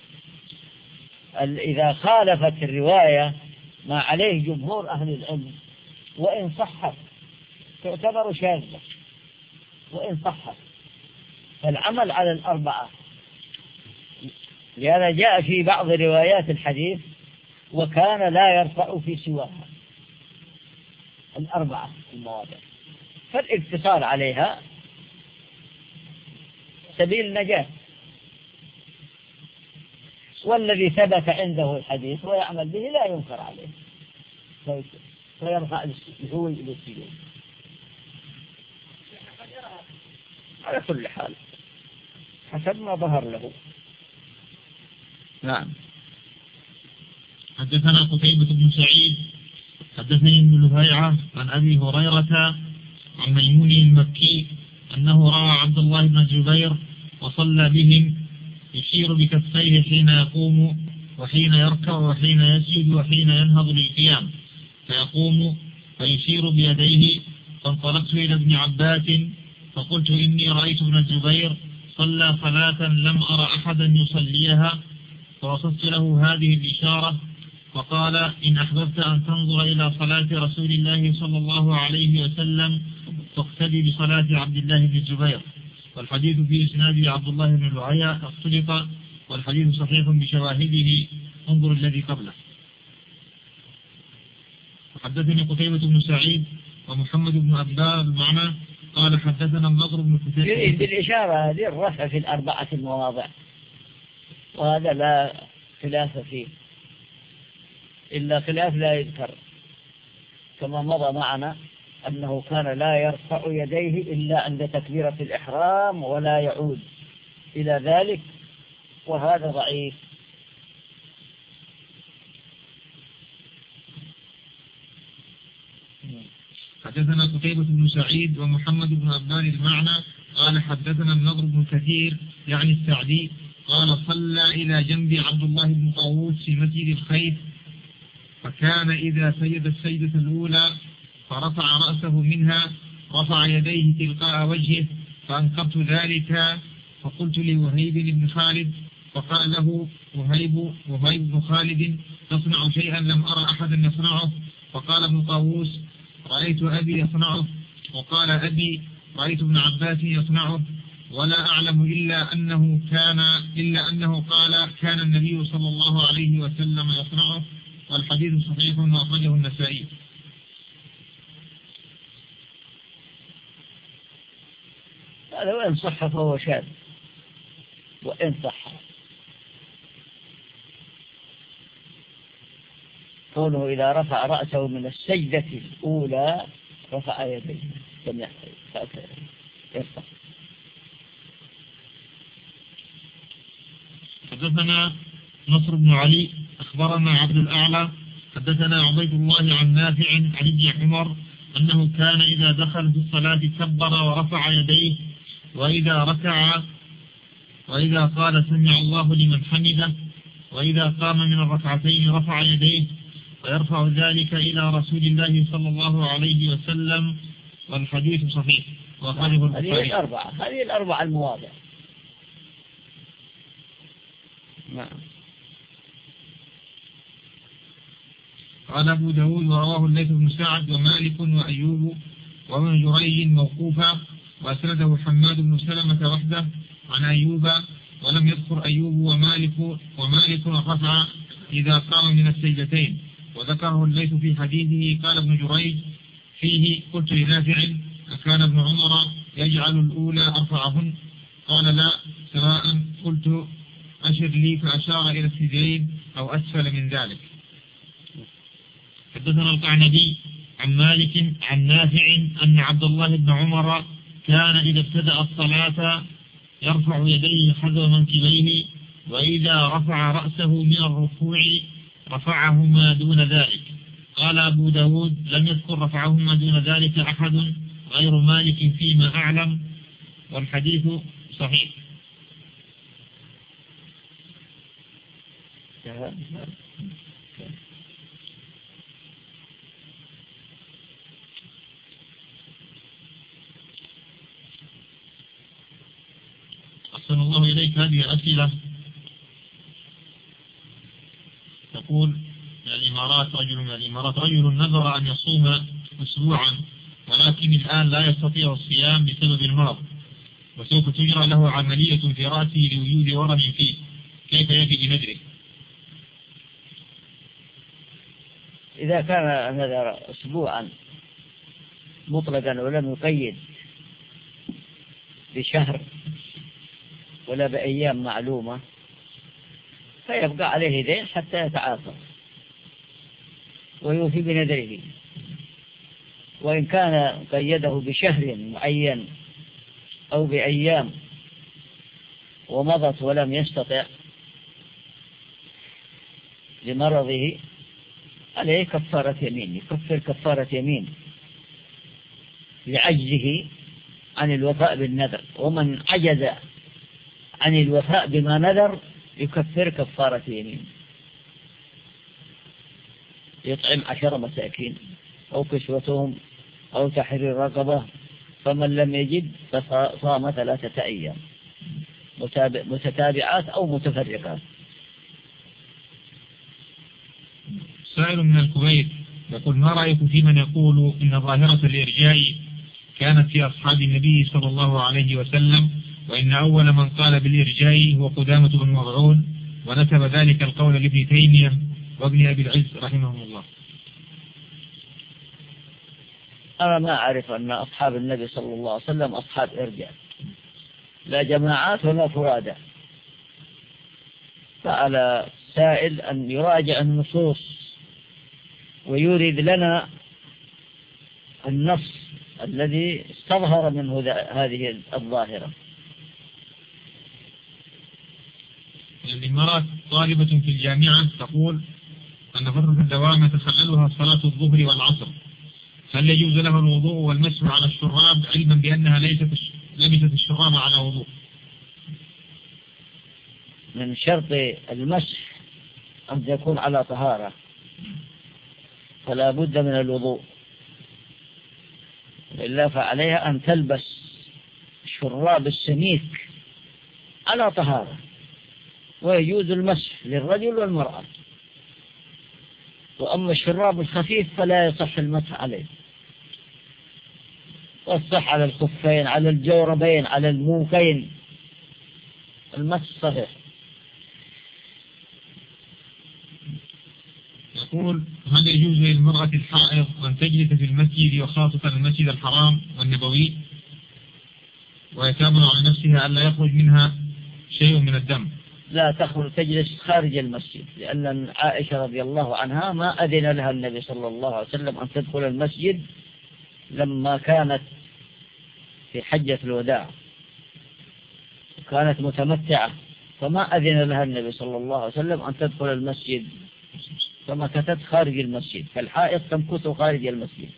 إذا خالفت الرواية ما عليه جمهور أهل العلم، وإن صحت تعتبر شاذة، وإن صحت فالعمل على الأربعة. لهذا جاء في بعض روايات الحديث وكان لا يرفع في سواها، الأربعة المواضع، فالاقتصار عليها سبيل نجاة. والذي ثبت عنده الحديث ويعمل به لا ينكر عليه، فيرفع هو للسجود على كل حال حسب ما ظهر له. نعم. حدثنا قتيبة بن سعيد حدثني ابن لهيعة عن أبي هريرة عن ميمون المكي أنه رأى عبد الله بن الزبير وصلى بهم يشير بكفيه حين يقوم وحين يركع وحين يسجد وحين ينهض للقيام، فيقوم فيشير بيديه. فانطلقت إلى ابن عباس فقلت إني رأيت ابن الزبير صلى صلاة لم أرى أحدا يصليها، فوصفت له هذه الإشارة، فقال إن أحببت أن تنظر إلى صلاة رسول الله صلى الله عليه وسلم فاقتدي بصلاة عبد الله بن الزبير. والحديث في إسناده عبد الله بن لهيعة اختلط، والحديث صحيح بشواهده، انظر الذي قبله. حدثني قتيبة بن سعيد ومحمد بن أبدار المعنى قال حدثنا النضر بن كثير. بالإشارة هذه الرفع في الأربعة المواضع، وهذا لا خلاف فيه، إلا خلاف لا يذكر، كما مضى معنا أنه كان لا يرفع يديه إلا عند تكبيرة الإحرام ولا يعود إلى ذلك، وهذا ضعيف. حدثنا قتيبة بن سعيد ومحمد بن أبان المعنى قال حدثنا النضر بن كثير يعني السعدي قال صلى إلى جنب عبد الله بن طاووس في مسجد الخيف، فكان إذا سجد السجدة الأولى فرفع رأسه منها رفع يديه تلقاء وجهه، فأنكرت ذلك فقلت لوهيب بن خالد، فقال له وهيب وهيب بن خالد تصنع شيئا لم أرى أحدا يصنعه. فقال ابن طاووس رأيت أبي يصنعه، وقال أبي رأيت ابن عباس يصنعه، ولا أعلم إلا أنه كان إلا أنه قال كان النبي صلى الله عليه وسلم يصنعه، والحديث صحيح وأخرجه النسائي. هذا وإن صح فهو شاذ وإن صح. قوله إذا رفع رأسه من السجدة الأولى رفع يديه لم يحتاج يرفع. حدثنا نصر بن علي أخبرنا عبد الأعلى حدثنا عبيد الله عن نافع عن ابن عمر أنه كان إذا دخل في الصلاة كبر ورفع يديه، وإذا ركع وإذا قال سمع الله لمن حمده، وإذا قام من الركعتين رفع يديه، ويرفع ذلك إلى رسول الله صلى الله عليه وسلم. والحديث صحيح وأخرجه البخاري. هذه الأربعة هذه الأربعة المواضع. نعم. قال أبو داود ورواه الليث بن سعد ومالك وأيوب وابن جريج موقوفا، وأسنده حماد بن سلمة وحده عن أيوب، ولم يذكر أيوب ومالك ومالك رفع إذا قام من السجدتين، وذكره الليث في حديثه. قال ابن جريج فيه قلت لنافع أكان ابن عمر يجعل الأولى أرفعهن؟ قال لا، سواء. قلت أشر لي، فأشار إلى السجدين أو أسفل من ذلك. حدثنا القعنبي عن مالك عن نافع أن عبد الله بن عمر كان إذا ابتدأ الصلاة يرفع يديه حذو منكبيه، وإذا رفع رأسه من الركوع رفعهما دون ذلك. قال أبو داود لم يذكر رفعهما دون ذلك أحد غير مالك فيما أعلم، والحديث صحيح. أحسن الله إليك. هذه أسئلة تقول الإمارات رجل من الإمارات رجل نذر أن يصوم أسبوعا، ولكن الآن لا يستطيع الصيام بسبب المرض، وسوف تجرى له عملية في رأسه لوجود ورم فيه، كيف يفي بنذره؟ إذا كان نذر أسبوعا مطلقا ولم يقيد بشهر ولا بأيام معلومة فيبقى عليه دين حتى يتعافى ويوفي بنذره. وإن كان قيده بشهر معين أو بأيام ومضت ولم يستطع لمرضه عليه كفارة يمين، يكفر كفارة يمين لعجزه عن الوفاء بالنذر. ومن عجز عن الوفاء بما نذر يكفر كفارة يمين، يطعم عشر مساكين أو كسوتهم أو تحرير رقبة، فمن لم يجد فصام ثلاثة أيام متتابعات أو متفرقات. سائل من الكويت يقول ما رأيك في من يقول إن ظاهرة الإرجاء كانت في أصحاب النبي صلى الله عليه وسلم، وإن أول من قال بالإرجاء هو قدامة بن مضعون، ونسب ذلك القول لابن تيمية وابن أبي العز رحمهم الله؟ أنا ما أعرف أن أصحاب النبي صلى الله عليه وسلم أصحاب إرجاء، لا جماعات ولا فرادى. فعلى سائل أن يراجع النصوص ويورد لنا النص الذي استظهر منه هذه الظاهرة. الإمارات طالبة في الجامعة تقول أن فترة الدوام يتخللها صلاة الظهر والعصر، هل يجوز له الوضوء والمسح على الشراب علما بأنها ليست لبست الشراب على وضوء؟ من شرط المسح أن يكون على طهارة، فلا بد من الوضوء، إلا فعليها أن تلبس الشراب السميك على طهارة، ويجوز المسح للرجل والمرأة. وأما الشراب الخفيف فلا يصح المسح عليه، والصح على الخفين على الجوربين على الموكين، المسح صحيح. يقول هل يجوز للمرأة الحائض أن تجلس في المسجد وخاصة المسجد الحرام والنبوي؟ ويتامل على نفسها ألا يخرج منها شيء من الدم. لا تخرج، تجلس خارج المسجد، لأن عائشة رضي الله عنها ما أذن لها النبي صلى الله عليه وسلم أن تدخل المسجد لما كانت في حجة الوداع، كانت متمتعة، فما أذن لها النبي صلى الله عليه وسلم أن تدخل المسجد، فمكثت خارج المسجد، فالحائط تمكث خارج المسجد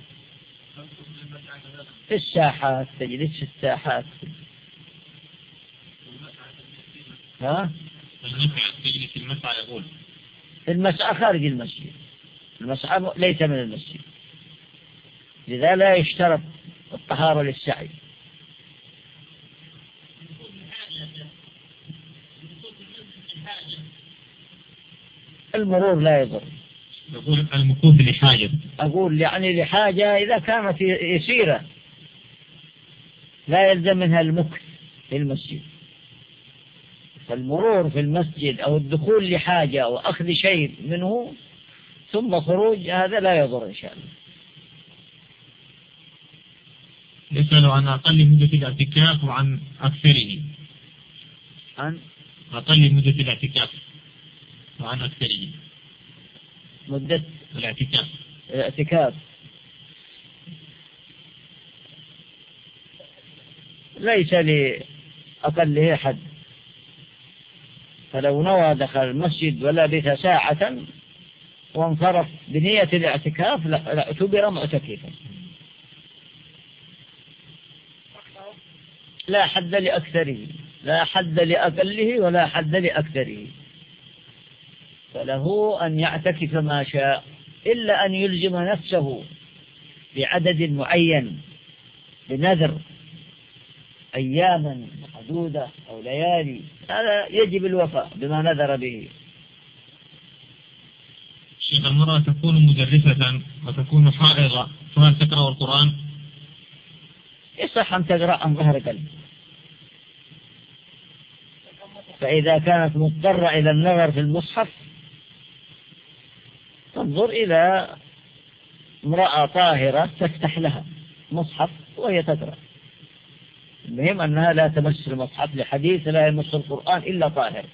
في الساحات، تجلس في الساحات. ها؟ المسعى، تجلس المسعى يقول المسعى خارج المسجد، المسعى ليس من المسجد، لذا لا يشترط الطهارة للسعي. المرور لا يضر. يقول المكوث لحاجة، أقول يعني لحاجة إذا كانت يسيرة لا يلزم منها المكث في المسجد، فالمرور في المسجد أو الدخول لحاجة أو أخذ شيء منه ثم خروج هذا لا يضر إن شاء الله. يسأل عن أقل مدة الاعتكاف وعن أكثره. عن أقل مدة الاعتكاف وعن أكثره. مدة الاعتكاف الاعتكاف ليس لأقله حد، فلو نوى دخل المسجد ولبث ساعة وانصرف بنية الاعتكاف اعتبر معتكفا. لا حد لأكثره، لا حد لأقله ولا حد لأكثره، فله أن يعتكف ما شاء إلا أن يلزم نفسه بعدد معين بنذر أياما محدودة أو ليالي، هذا يجب الوفاء بما نذر به. شيخ، المرأة تكون مدرسة وتكون حائضة فهل تقرأ القرآن؟ يصح أن تقرأ عن ظهر قلب، فإذا كانت مضطرة إلى النظر في المصحف تنظر إلى امرأة طاهرة تفتح لها مصحف وهي تقرأ. المهم أنها لا تمس المصحف لحديث لا يمس القرآن إلا طاهر.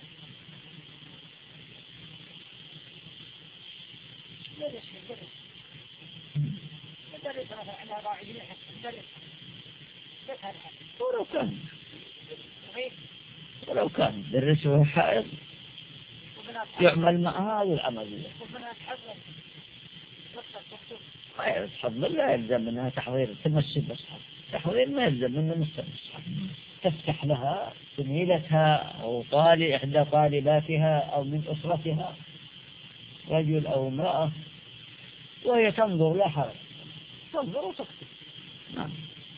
ولو كان ولو كان درسه حائض يعمل مع هذا العمل. تحضر لا يلزم منها تحضير تمس المصحف، تحضير ما يلزم منها مس المصحف، تفتح لها زميلتها أو طالب إحدى طالباتها أو من أسرتها رجل أو امرأة وهي تنظر لا حرج، تنظر وتكتب. نعم.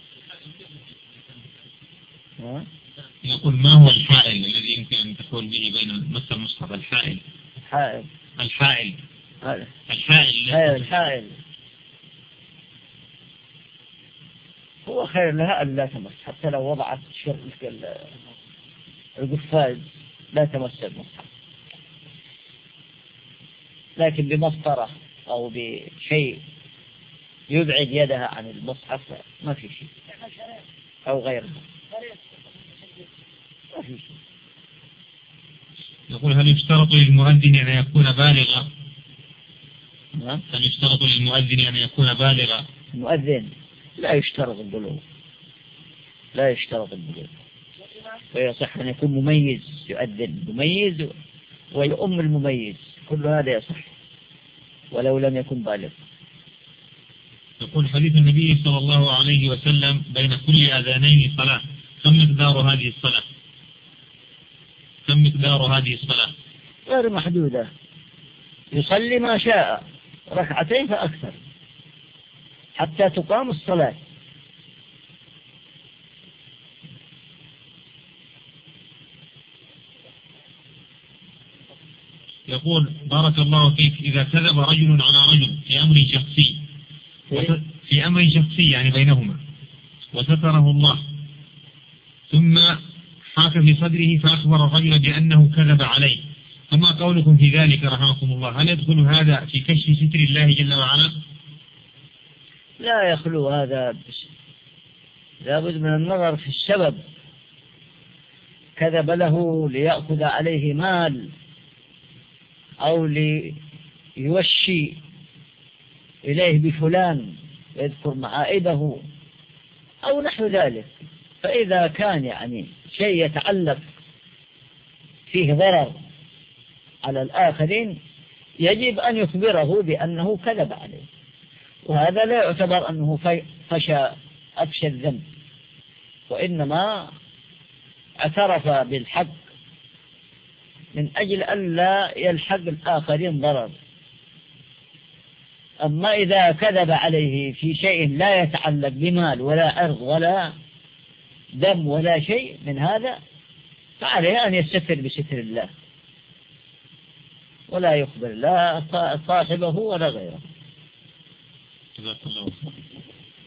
يقول ما هو الحائل الذي يمكن أن تكون به بين مس المصحف؟ الحائل الحائل الحائل الحائل الحائل هو خير لها أن لا تمس، حتى لو وضعت شرك القفاز لا تمس المصحف، لكن بمسطرة أو بشيء يبعد يدها عن المصحف ما في شيء، أو غيره ما في شيء. يقول هل يشترط للمؤذن أن يكون بالغا؟ نعم. هل يشترط للمؤذن أن يكون بالغا؟ المؤذن لا يشترط البلوغ، لا يشترط البلوغ، ويصح أن يكون مميز، يؤذن مميز ويؤم المميز، كل هذا يصح ولو لم يكن بالغ. يقول حديث النبي صلى الله عليه وسلم بين كل أذانين صلاة، كم مقدار هذه الصلاة؟ كم مقدار هذه الصلاة؟ غير محدودة، يصلي ما شاء، ركعتين فأكثر حتى تقام الصلاة. يقول بارك الله فيك، إذا كذب رجل على رجل في أمر شخصي في أمر شخصي يعني بينهما وستره الله، ثم حاك في صدره فأخبر الرجل بأنه كذب عليه، فما قولكم في ذلك رحمكم الله؟ هل يدخل هذا في كشف ستر الله جل وعلا؟ لا يخلو هذا لابد من النظر في السبب. كذب له ليأخذ عليه مال أو ليوشي إليه بفلان يذكر معائبه أو نحو ذلك. فإذا كان يعني شيء يتعلق فيه ضرر على الآخرين يجب أن يخبره بأنه كذب عليه، وهذا لا يعتبر أنه فشى أفشى الذنب، وإنما اعترف بالحق من أجل أن لا يلحق الآخرين ضرر. أما إذا كذب عليه في شيء لا يتعلق بمال ولا أرض ولا دم ولا شيء من هذا، فعليه أن يستتر بستر الله ولا يخبر لا صاحبه ولا غيره. جزاك الله خير.